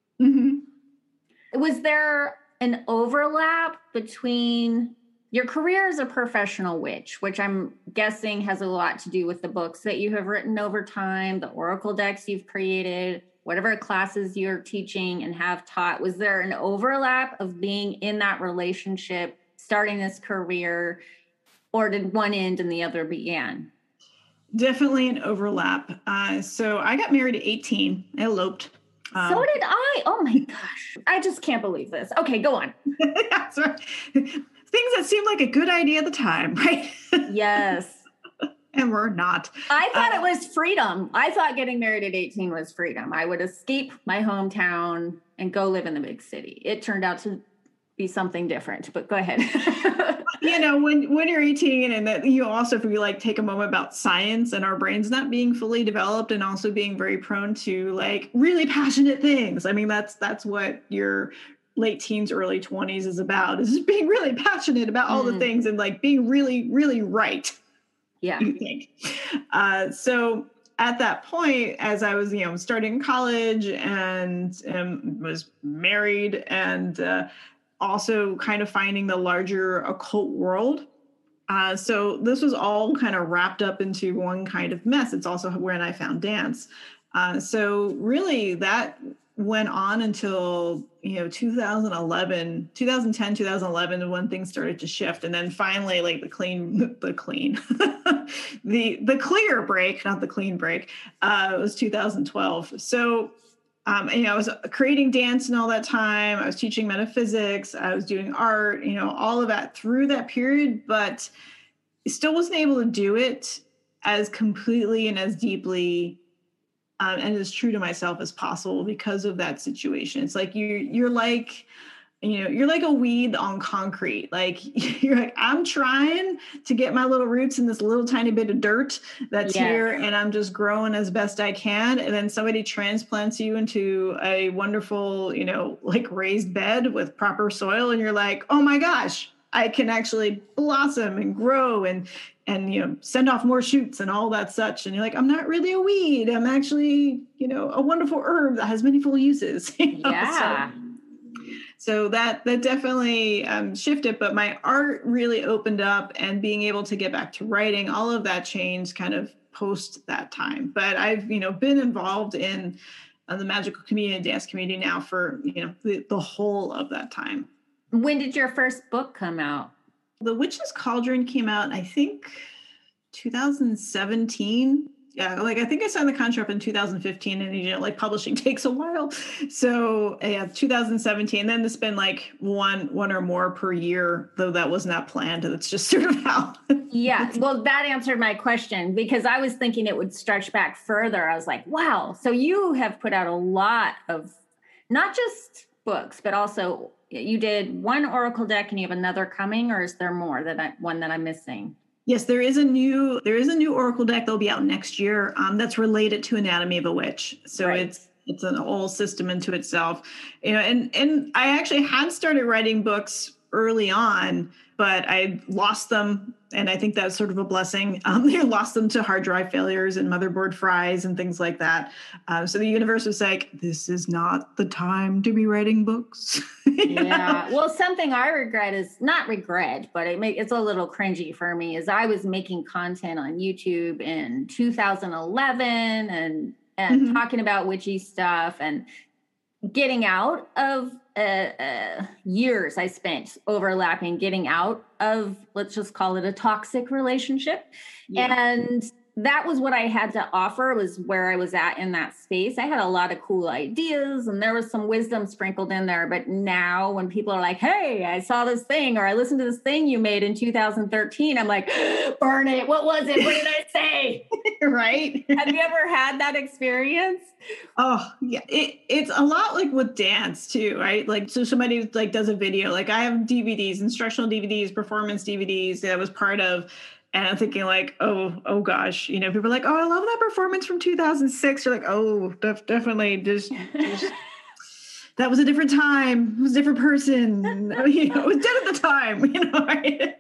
Mm-hmm. Was there an overlap between your career as a professional witch, which I'm guessing has a lot to do with the books that you have written over time, the oracle decks you've created, whatever classes you're teaching and have taught? Was there an overlap of being in that relationship, starting this career, or did one end and the other began? Definitely an overlap. Uh, so I got married at eighteen. I eloped. Um, so did I. Oh my gosh. I just can't believe this. Okay, go on. That's right. Things that seemed like a good idea at the time, right? Yes. And we're not. I thought uh, it was freedom. I thought getting married at eighteen was freedom. I would escape my hometown and go live in the big city. It turned out to be something different, but go ahead. You know, when, when you're eighteen and that you also, if we like take a moment about science and our brains not being fully developed and also being very prone to like really passionate things. I mean, that's, that's what your late teens, early twenties is about, is just being really passionate about all mm. the things and like being really, really right. Yeah. You think. Uh, so at that point, as I was, you know, starting college and um, was married and uh, also kind of finding the larger occult world. Uh, so this was all kind of wrapped up into one kind of mess. It's also when I found dance. Uh, so really that went on until, you know, two thousand eleven, twenty ten, twenty eleven, when things started to shift. And then finally, like the clean, the clean, the, the clear break, not the clean break, uh, was two thousand twelve. So, um, you know, I was creating dance and all that time. I was teaching metaphysics. I was doing art, you know, all of that through that period, but still wasn't able to do it as completely and as deeply Um, and as true to myself as possible because of that situation. It's like you're, you're like, you know, you're like a weed on concrete. Like you're like, I'm trying to get my little roots in this little tiny bit of dirt that's yes. here, and I'm just growing as best I can. And then somebody transplants you into a wonderful, you know, like raised bed with proper soil, and you're like, oh my gosh, I can actually blossom and grow and, and, you know, send off more shoots and all that such. And you're like, I'm not really a weed. I'm actually, you know, a wonderful herb that has many full uses. You know? Yeah. So, so that, that definitely um, shifted, but my art really opened up, and being able to get back to writing, all of that changed kind of post that time. But I've, you know, been involved in uh, the magical community and dance community now for, you know, the, the whole of that time. When did your first book come out? The Witch's Cauldron came out, I think, two thousand seventeen. Yeah, like I think I signed the contract in two thousand fifteen, and you know, like publishing takes a while. So yeah, two thousand seventeen. Then it's been like one, one or more per year, though that was not planned. That's just sort of how. Yeah, well, that answered my question because I was thinking it would stretch back further. I was like, wow, so you have put out a lot of not just books, but also you did one Oracle deck, and you have another coming, or is there more that I, one that I'm missing? Yes, there is a new there is a new Oracle deck that'll be out next year. Um, that's related to Anatomy of a Witch. So right. it's it's an whole system into itself. You know, and and I actually had started writing books early on, but I lost them, and I think that's sort of a blessing. Um, I lost them to hard drive failures and motherboard fries and things like that. Uh, so the universe was like, "This is not the time to be writing books." Yeah. Well, something I regret is not regret, but it make, it's a little cringy for me. Is I was making content on YouTube in two thousand eleven and and mm-hmm. talking about witchy stuff and getting out of uh, uh, years I spent overlapping, getting out of, let's just call it a toxic relationship. Yeah. And that was what I had to offer, was where I was at in that space. I had a lot of cool ideas and there was some wisdom sprinkled in there. But now when people are like, hey, I saw this thing, or I listened to this thing you made in two thousand thirteen, I'm like, burn it. What was it? What did I say? Right. Have you ever had that experience? Oh, yeah. It, it's a lot like with dance too, right? Like, so somebody like does a video, like I have D V Ds, instructional D V Ds, performance D V Ds that I was part of. And I'm thinking like, oh, oh gosh, you know, people are like, oh, I love that performance from two thousand six. You're like, oh, def- definitely just, just that was a different time. It was a different person. You know, it was dead at the time, you know, right?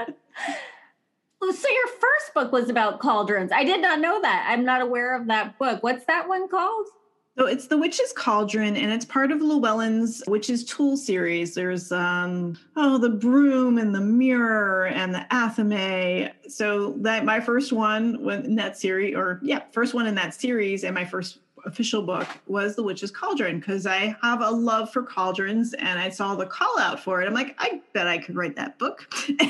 So your first book was about cauldrons. I did not know that. I'm not aware of that book. What's that one called? So it's The Witch's Cauldron, and it's part of Llewellyn's Witches Tool series. There's, um, oh, the broom and the mirror and the athame. So that my first one in that series, or yeah, first one in that series, and my first official book was The Witch's Cauldron, because I have a love for cauldrons, and I saw the call out for it. I'm like, I bet I could write that book.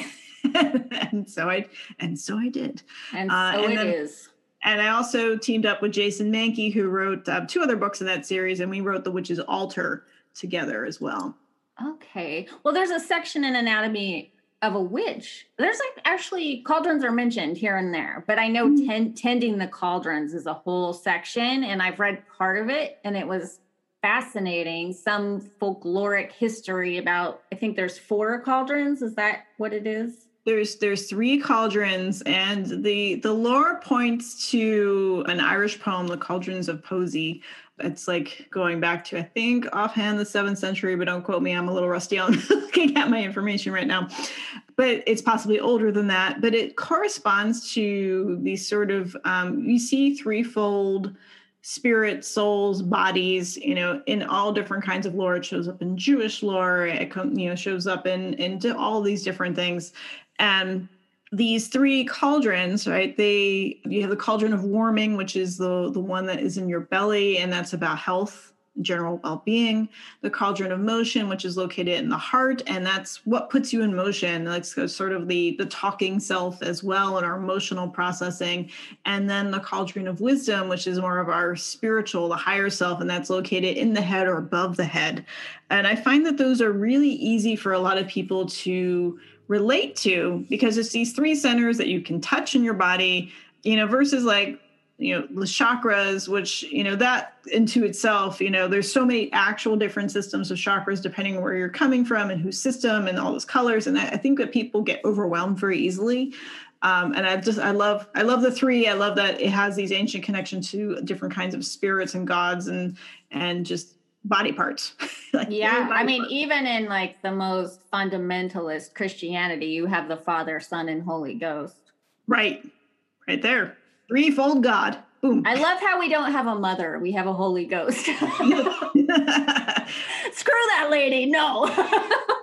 and so I, and so I did. And so uh, and it then, is. And I also teamed up with Jason Mankey, who wrote uh, two other books in that series, and we wrote The Witch's Altar together as well. Okay. Well, there's a section in Anatomy of a Witch. There's like actually cauldrons are mentioned here and there, but I know mm-hmm. ten- tending the cauldrons is a whole section, and I've read part of it, and it was fascinating. Some folkloric history about, I think there's four cauldrons. Is that what it is? There's there's three cauldrons, and the the lore points to an Irish poem, The Cauldrons of Posey. It's like going back to, I think, offhand the seventh century, but don't quote me. I'm a little rusty on looking at my information right now. But it's possibly older than that. But it corresponds to these sort of, um, you see threefold spirit, souls, bodies, you know, in all different kinds of lore. It shows up in Jewish lore. It you know shows up in into all these different things. And these three cauldrons, right? They you have the cauldron of warming, which is the the one that is in your belly, and that's about health, general well-being. The cauldron of motion, which is located in the heart, and that's what puts you in motion. That's sort of the the talking self as well, and our emotional processing. And then the cauldron of wisdom, which is more of our spiritual, the higher self, and that's located in the head or above the head. And I find that those are really easy for a lot of people to relate to, because it's these three centers that you can touch in your body, you know, versus like, you know, the chakras, which, you know, that into itself, you know, there's so many actual different systems of chakras depending on where you're coming from and whose system and all those colors. And I, I think that people get overwhelmed very easily. Um, and I just, I love, I love the three. I love that it has these ancient connections to different kinds of spirits and gods and, and just body parts. like yeah. body I mean, parts. even in like the most fundamentalist Christianity, you have the Father, Son, and Holy Ghost. Right. Right there. Threefold God. Boom. I love how we don't have a mother. We have a Holy Ghost. Screw that lady. No.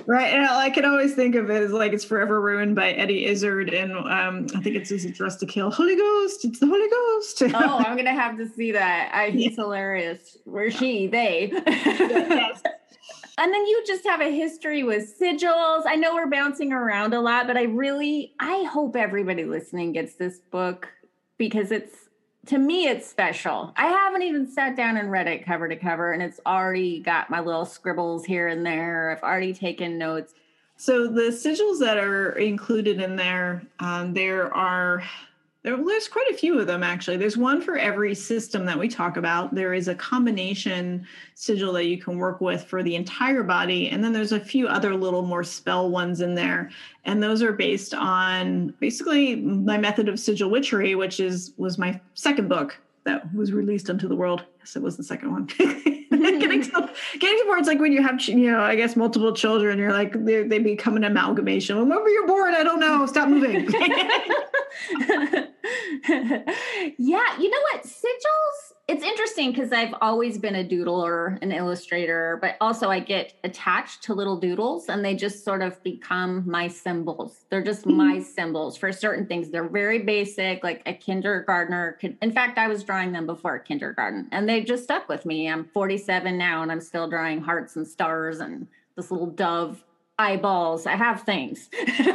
Right. And I can always think of it as like It's Forever Ruined by Eddie Izzard. And um, I think it's Is It Dressed to Kill? Holy Ghost. It's the Holy Ghost. Oh, I'm going to have to see that. I, he's yeah. hilarious. Where she, they. Yes. And then you just have a history with sigils. I know we're bouncing around a lot, but I really, I hope everybody listening gets this book because it's, to me, it's special. I haven't even sat down and read it cover to cover, and it's already got my little scribbles here and there. I've already taken notes. So the sigils that are included in there, um, there are... There, there's quite a few of them, actually. There's one for every system that we talk about. There is a combination sigil that you can work with for the entire body. And then there's a few other little more spell ones in there. And those are based on basically my method of sigil witchery, which is was my second book that was released into the world. Yes, it was the second one. getting, to, getting to where it's like when you have, you know, I guess multiple children, you're like, they, they become an amalgamation. When were you born? I don't know. Stop moving. Yeah, you know what? Sigils, it's interesting because I've always been a doodler, an illustrator, but also I get attached to little doodles and they just sort of become my symbols. They're just my symbols for certain things. They're very basic, like a kindergartner could. In fact, I was drawing them before kindergarten and they just stuck with me. I'm forty-seven now and I'm still drawing hearts and stars and this little dove eyeballs. I have things.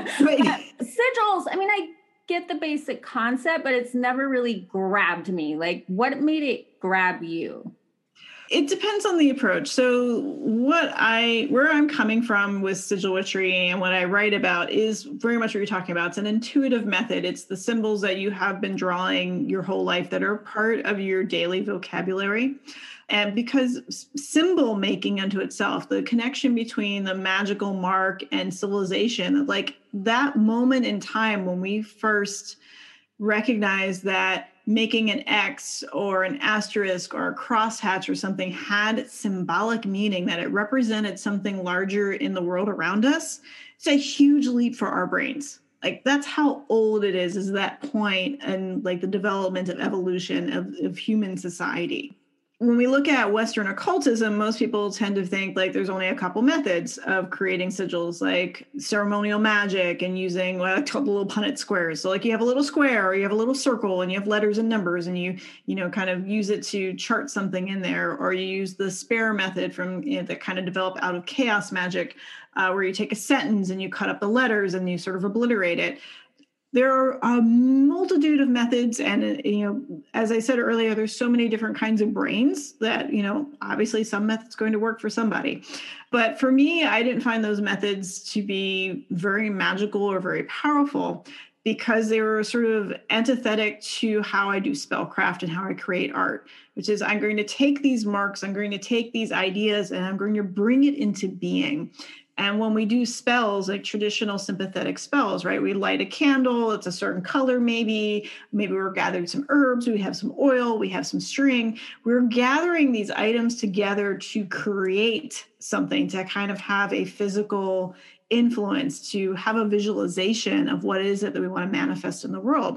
Sigils, I mean, I get the basic concept, but it's never really grabbed me. Like, what made it grab you? It depends on the approach. So what I, where I'm coming from with sigil witchery and what I write about is very much what you're talking about. It's an intuitive method. It's the symbols that you have been drawing your whole life that are part of your daily vocabulary. And because symbol making unto itself, the connection between the magical mark and civilization, like that moment in time when we first recognize that making an X or an asterisk or a crosshatch or something had symbolic meaning, that it represented something larger in the world around us, it's a huge leap for our brains. Like that's how old it is, is that point and like the development of evolution of, of human society. When we look at Western occultism, most people tend to think like there's only a couple methods of creating sigils, like ceremonial magic and using what I call the little Punnett squares. So like you have a little square or you have a little circle and you have letters and numbers and you, you know, kind of use it to chart something in there, or you use the spare method from, you know, that kind of developed out of chaos magic, uh, where you take a sentence and you cut up the letters and you sort of obliterate it. There are a multitude of methods. And, you know, as I said earlier, there's so many different kinds of brains that, you know, obviously some method's going to work for somebody. But for me, I didn't find those methods to be very magical or very powerful because they were sort of antithetic to how I do spellcraft and how I create art, which is I'm going to take these marks, I'm going to take these ideas, and I'm going to bring it into being. And when we do spells, like traditional sympathetic spells, right, we light a candle, it's a certain color maybe, maybe we're gathering some herbs, we have some oil, we have some string. We're gathering these items together to create something, to kind of have a physical influence, to have a visualization of what it is that we want to manifest in the world.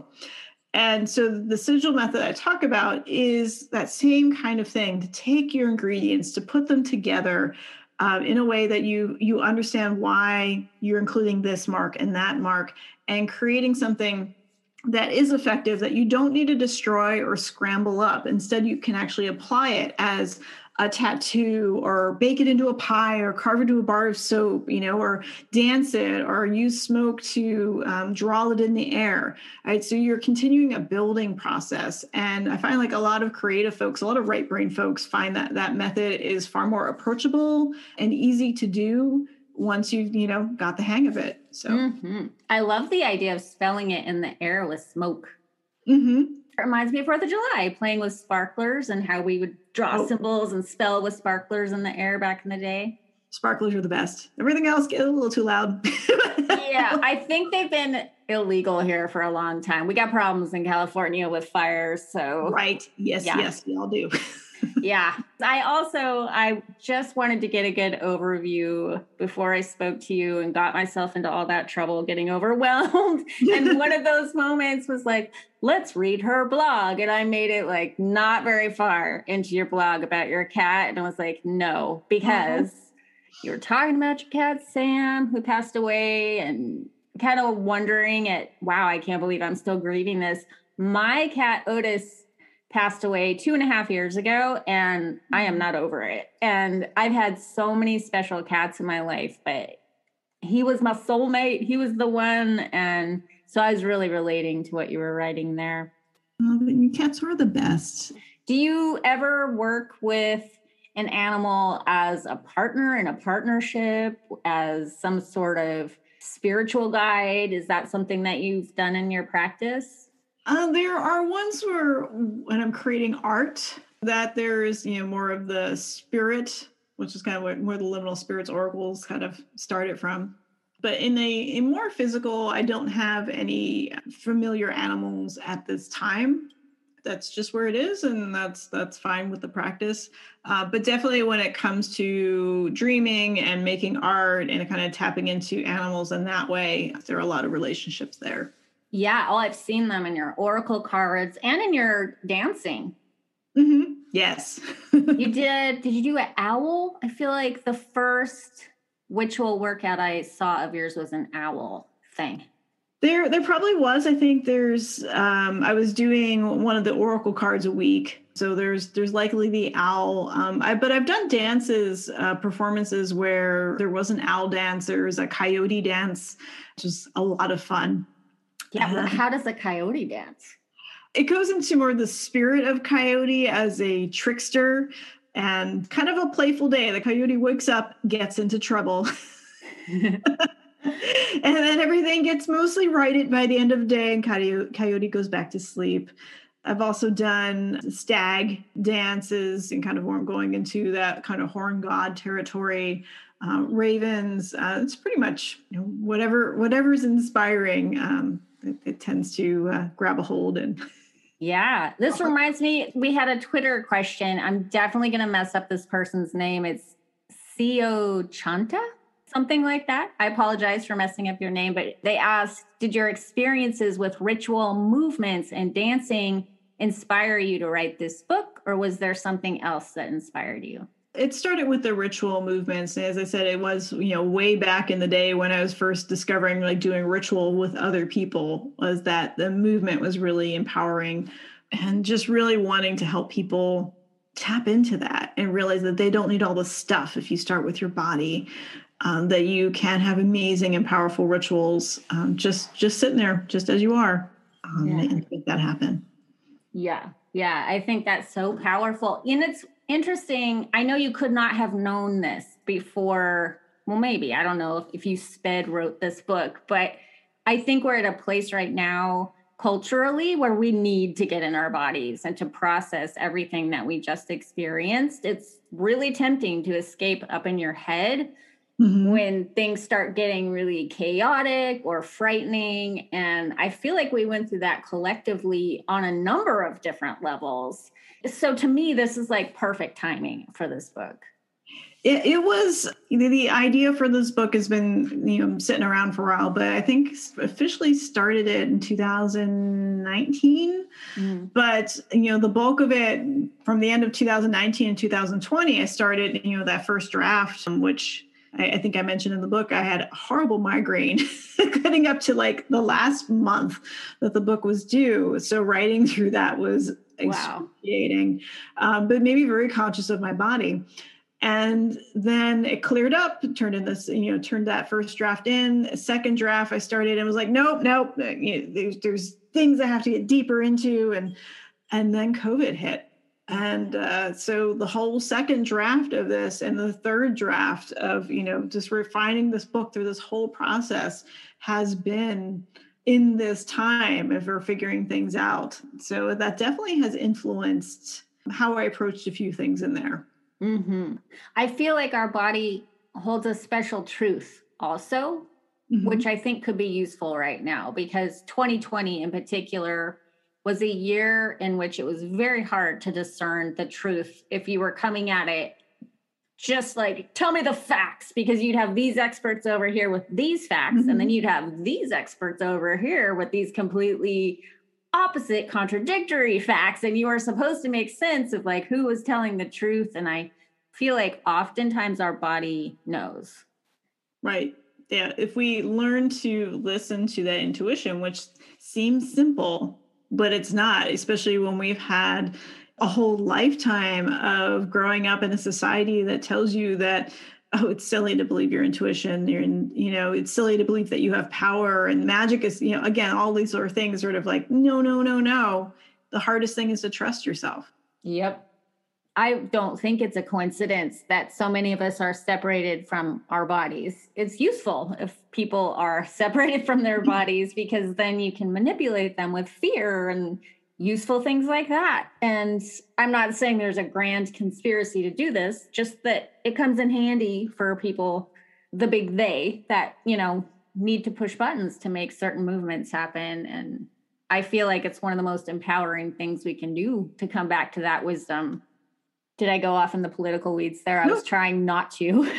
And so the sigil method I talk about is that same kind of thing, to take your ingredients, to put them together Um, in a way that you you understand why you're including this mark and that mark, and creating something that is effective, that you don't need to destroy or scramble up. Instead, you can actually apply it as a tattoo or bake it into a pie or carve it into a bar of soap, you know, or dance it or use smoke to um, draw it in the air, right? So you're continuing a building process. And I find like a lot of creative folks, a lot of right brain folks find that that method is far more approachable and easy to do once you've, you know, got the hang of it. So mm-hmm. I love the idea of spelling it in the air with smoke. Mm-hmm. It reminds me of fourth of July, playing with sparklers and how we would draw oh. symbols and spell with sparklers in the air back in the day. Sparklers are the best. Everything else gets a little too loud. Yeah, I think they've been illegal here for a long time. We got problems in California with fires, so. Right. Yes, yeah. yes, we all do. Yeah. I also, I just wanted to get a good overview before I spoke to you and got myself into all that trouble getting overwhelmed. And one of those moments was like, let's read her blog. And I made it like not very far into your blog about your cat. And I was like, no, because you were talking about your cat, Sam, who passed away, and kind of wondering at, wow, I can't believe I'm still grieving this. My cat, Otis, passed away two and a half years ago, and I am not over it. And I've had so many special cats in my life, but he was my soulmate. He was the one. And so I was really relating to what you were writing there. Oh, but cats are the best. Do you ever work with an animal as a partner in a partnership, as some sort of spiritual guide? Is that something that you've done in your practice? Uh, there are ones where when I'm creating art, that there's, you know, more of the spirit, which is kind of where, where the liminal spirits oracles kind of started from. But in a in more physical, I don't have any familiar animals at this time. That's just where it is, and that's that's fine with the practice. Uh, but definitely when it comes to dreaming and making art and kind of tapping into animals in that way, there are a lot of relationships there. Yeah, oh, I've seen them in your oracle cards and in your dancing. Mm-hmm. Yes. You did, did you do an owl? I feel like the first ritual workout I saw of yours was an owl thing. There, there probably was. I think there's, um, I was doing one of the oracle cards a week. So there's, there's likely the owl. Um, I, but I've done dances, uh, performances where there was an owl dance. There's a coyote dance, which is a lot of fun. Yeah. Well, how does a coyote dance? It goes into more the spirit of coyote as a trickster and kind of a playful day. The coyote wakes up, gets into trouble. And then everything gets mostly righted by the end of the day, and coyote, coyote goes back to sleep. I've also done stag dances and kind of going into that kind of horn god territory. Uh, ravens, uh, it's pretty much, you know, whatever whatever's inspiring. Um, it, it tends to uh, grab a hold. And yeah, this reminds me, we had a Twitter question. I'm definitely going to mess up this person's name. It's Theo Chanta. Something like that. I apologize for messing up your name, but they asked, did your experiences with ritual movements and dancing inspire you to write this book, or was there something else that inspired you? It started with the ritual movements. As I said, it was, you know, way back in the day when I was first discovering like doing ritual with other people, was that the movement was really empowering and just really wanting to help people tap into that and realize that they don't need all the stuff if you start with your body. Um, that you can have amazing and powerful rituals, um, just just sitting there, just as you are, um, yeah. and make that happen. Yeah, yeah, I think that's so powerful. And it's interesting. I know you could not have known this before. Well, maybe, I don't know if, if you sped wrote this book, but I think we're at a place right now culturally where we need to get in our bodies and to process everything that we just experienced. It's really tempting to escape up in your head. Mm-hmm. When things start getting really chaotic or frightening. And I feel like we went through that collectively on a number of different levels. So to me, this is like perfect timing for this book. It, it was, you know, the idea for this book has been, you know, sitting around for a while, but I think officially started it in two thousand nineteen. Mm-hmm. But, you know, the bulk of it from the end of two thousand nineteen and two thousand twenty, I started, you know, that first draft, which I think I mentioned in the book, I had a horrible migraine getting up to like the last month that the book was due. So writing through that was excruciating, wow. um, but maybe very conscious of my body. And then it cleared up, turned in this, you know, turned that first draft in. A second draft, I started and was like, nope, nope. You know, there's, there's things I have to get deeper into. And, and then COVID hit. And uh, so the whole second draft of this and the third draft of, you know, just refining this book through this whole process has been in this time of her figuring things out. So that definitely has influenced how I approached a few things in there. Mm-hmm. I feel like our body holds a special truth also, mm-hmm. which I think could be useful right now, because twenty twenty in particular was a year in which it was very hard to discern the truth if you were coming at it just like, tell me the facts, because you'd have these experts over here with these facts, mm-hmm. and then you'd have these experts over here with these completely opposite, contradictory facts, and you were supposed to make sense of like who was telling the truth. And I feel like oftentimes our body knows. Right. Yeah. If we learn to listen to that intuition, which seems simple, but it's not, especially when we've had a whole lifetime of growing up in a society that tells you that, oh, it's silly to believe your intuition. You're in, you know, it's silly to believe that you have power, and magic is, you know, again, all these sort of things sort of like, no, no, no, no. The hardest thing is to trust yourself. Yep. I don't think it's a coincidence that so many of us are separated from our bodies. It's useful if people are separated from their bodies, because then you can manipulate them with fear and useful things like that. And I'm not saying there's a grand conspiracy to do this, just that it comes in handy for people, the big they, that, you know, need to push buttons to make certain movements happen. And I feel like it's one of the most empowering things we can do to come back to that wisdom. Did I go off in the political weeds there? I No. was trying not to. no,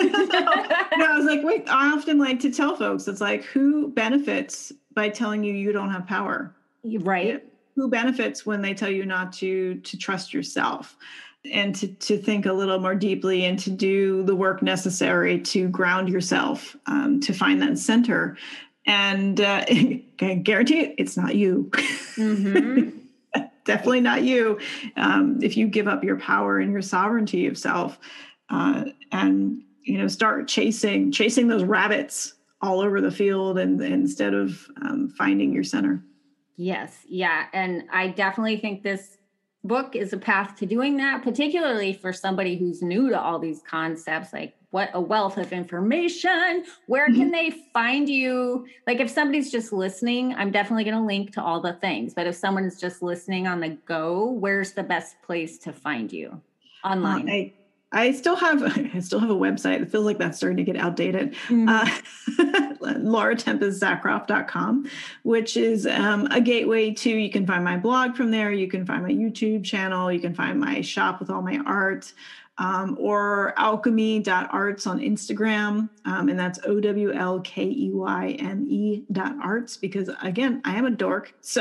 no, I was like, wait, I often like to tell folks, it's like, who benefits by telling you you don't have power? Right. Who benefits when they tell you not to to trust yourself, and to to think a little more deeply and to do the work necessary to ground yourself, um, to find that center. And uh, I guarantee it, it's not you. Mm-hmm. Definitely not you. Um, if you give up your power and your sovereignty of self, uh, and you know, start chasing chasing those rabbits all over the field, and, and instead of um, finding your center. Yes. Yeah. And I definitely think this book is a path to doing that, particularly for somebody who's new to all these concepts. Like, what a wealth of information. Where can they find you? Like, if somebody's just listening, I'm definitely going to link to all the things. But if someone's just listening on the go, where's the best place to find you online? Uh, I, I still have I still have a website. It feels like that's starting to get outdated. Mm-hmm. Uh, Laura Tempest Zakroff dot com, which is um, a gateway to, you can find my blog from there. You can find my YouTube channel. You can find my shop with all my art, um, or alchemy dot arts on Instagram. Um, and that's O W L K E Y M E dot arts, because again, I am a dork. So.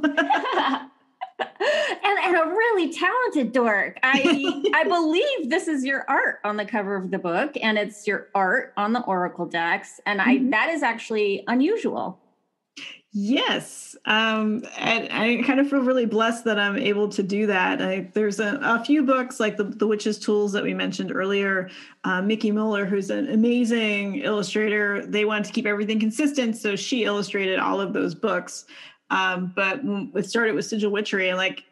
And, and a really talented dork. I I believe this is your art on the cover of the book, and it's your art on the Oracle decks. And I mm-hmm. that is actually unusual. Yes. Um, and I kind of feel really blessed that I'm able to do that. I, there's a, a few books like the, the Witch's Tools that we mentioned earlier. Uh, Mickey Muller, who's an amazing illustrator, they wanted to keep everything consistent, so she illustrated all of those books. Um, but it started with Sigil Witchery, and like,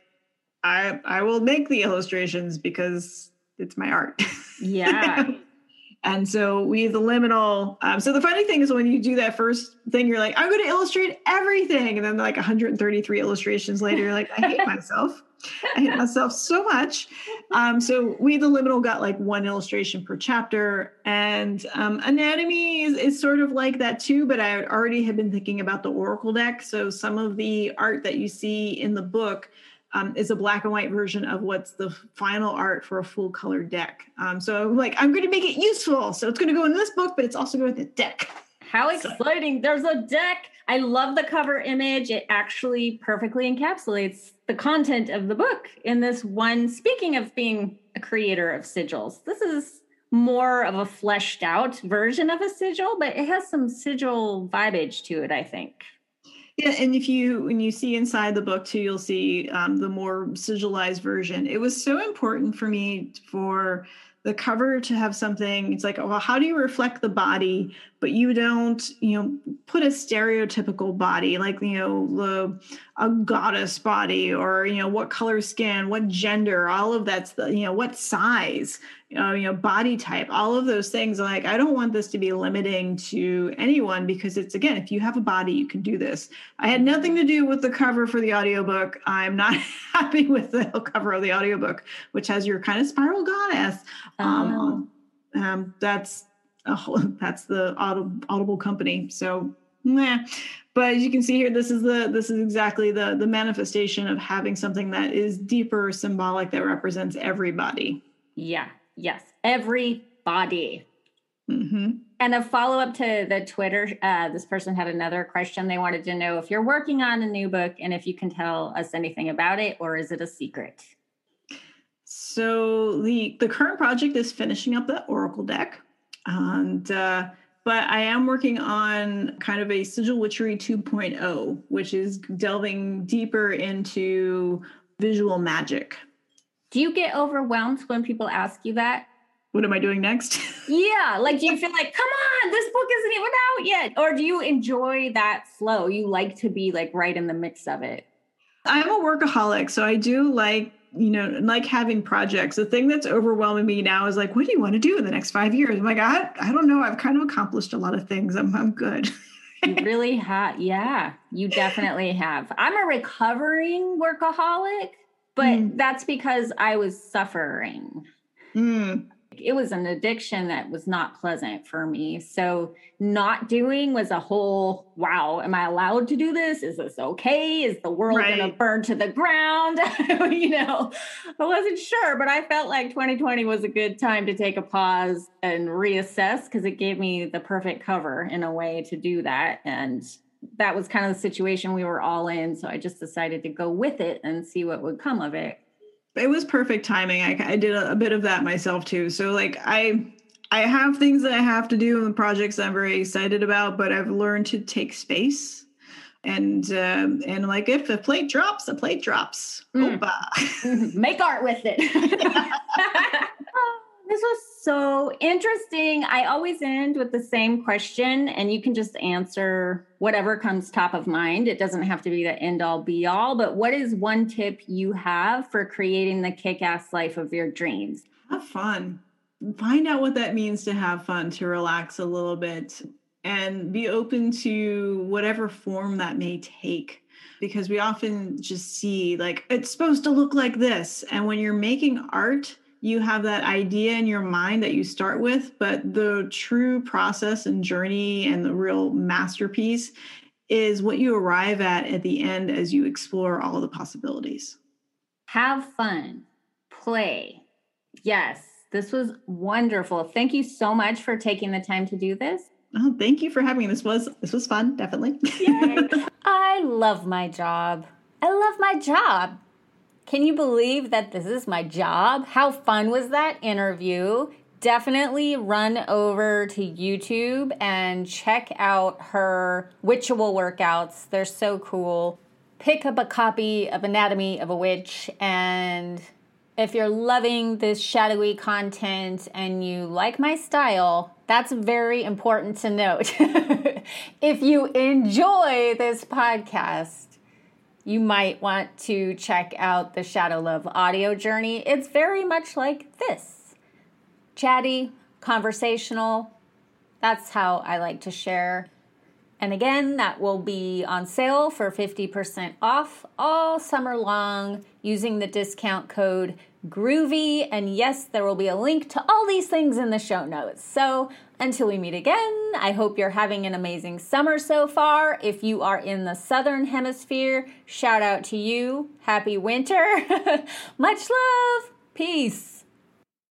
I I will make the illustrations because it's my art. Yeah. And so we the liminal. Um, so the funny thing is, when you do that first thing, you're like, I'm going to illustrate everything. And then like one hundred thirty-three illustrations later, you're like, I hate myself. I hate myself so much. Um, so we the liminal got like one illustration per chapter. And um, anatomy is, is sort of like that too, but I already had been thinking about the Oracle deck. So some of the art that you see in the book Um, is a black and white version of what's the final art for a full color deck. Um, so I'm like, I'm going to make it useful. So it's going to go in this book, but it's also going in the deck. How exciting. So. There's a deck. I love the cover image. It actually perfectly encapsulates the content of the book in this one. Speaking of being a creator of sigils, this is more of a fleshed out version of a sigil, but it has some sigil vibage to it, I think. Yeah, and if you when you see inside the book too, you'll see um, the more sigilized version. It was so important for me for the cover to have something. It's like, well, how do you reflect the body, but you don't, you know, put a stereotypical body, like, you know, the a goddess body, or, you know, what color skin, what gender, all of that's the, you know, what size, you know, you know, body type, all of those things. Like, I don't want this to be limiting to anyone, because it's, again, if you have a body, you can do this. I had nothing to do with the cover for the audiobook. I'm not happy with the cover of the audiobook, which has your kind of spiral goddess. Um, oh. um, that's a whole, that's the Audible, Audible company. So, meh. But as you can see here, this is the this is exactly the the manifestation of having something that is deeper, symbolic, that represents everybody. Yeah. Yes. Everybody. Mm-hmm. And a follow-up to the Twitter, uh, this person had another question. They wanted to know if you're working on a new book and if you can tell us anything about it, or is it a secret? So the the current project is finishing up the Oracle deck, and uh, but I am working on kind of a Sigil Witchery two point oh, which is delving deeper into visual magic. Do you get overwhelmed when people ask you that? What am I doing next? Yeah, like do you feel like, come on, this book isn't even out yet? Or do you enjoy that flow? You like to be like right in the mix of it? I'm a workaholic, so I do like, you know, like having projects. The thing that's overwhelming me now is like, what do you want to do in the next five years? I'm like, I, I don't know. I've kind of accomplished a lot of things. I'm, I'm good. You really have. Yeah, you definitely have. I'm a recovering workaholic, but mm. that's because I was suffering. Mm. It was an addiction that was not pleasant for me. So not doing was a whole, wow, am I allowed to do this? Is this okay? Is the world right. going to burn to the ground? You know, I wasn't sure, but I felt like twenty twenty was a good time to take a pause and reassess because it gave me the perfect cover in a way to do that. And that was kind of the situation we were all in. So I just decided to go with it and see what would come of it. It was perfect timing. I, I did a, a bit of that myself too. So like I, I have things that I have to do and projects that I'm very excited about, but I've learned to take space and, um, and like if a plate drops, a plate drops. Mm. Opa. Make art with it. Oh, this was so interesting. I always end with the same question and you can just answer whatever comes top of mind. It doesn't have to be the end all be all, but what is one tip you have for creating the kick-ass life of your dreams? Have fun. Find out what that means to have fun, to relax a little bit and be open to whatever form that may take. Because we often just see like, it's supposed to look like this. And when you're making art, you have that idea in your mind that you start with, but the true process and journey and the real masterpiece is what you arrive at at the end as you explore all the possibilities. Have fun. Play. Yes, this was wonderful. Thank you so much for taking the time to do this. Oh, thank you for having me. This was this was fun, definitely. Yay. I love my job. I love my job. Can you believe that this is my job? How fun was that interview? Definitely run over to YouTube and check out her witchable workouts. They're so cool. Pick up a copy of Anatomy of a Witch, and if you're loving this shadowy content and you like my style, that's very important to note. If you enjoy this podcast, you might want to check out the Shadow Love audio journey. It's very much like this. Chatty, conversational. That's how I like to share. And again, that will be on sale for fifty percent off all summer long using the discount code GROOVY. And yes, there will be a link to all these things in the show notes. So until we meet again, I hope you're having an amazing summer so far. If you are in the Southern Hemisphere, shout out to you. Happy winter. Much love. Peace.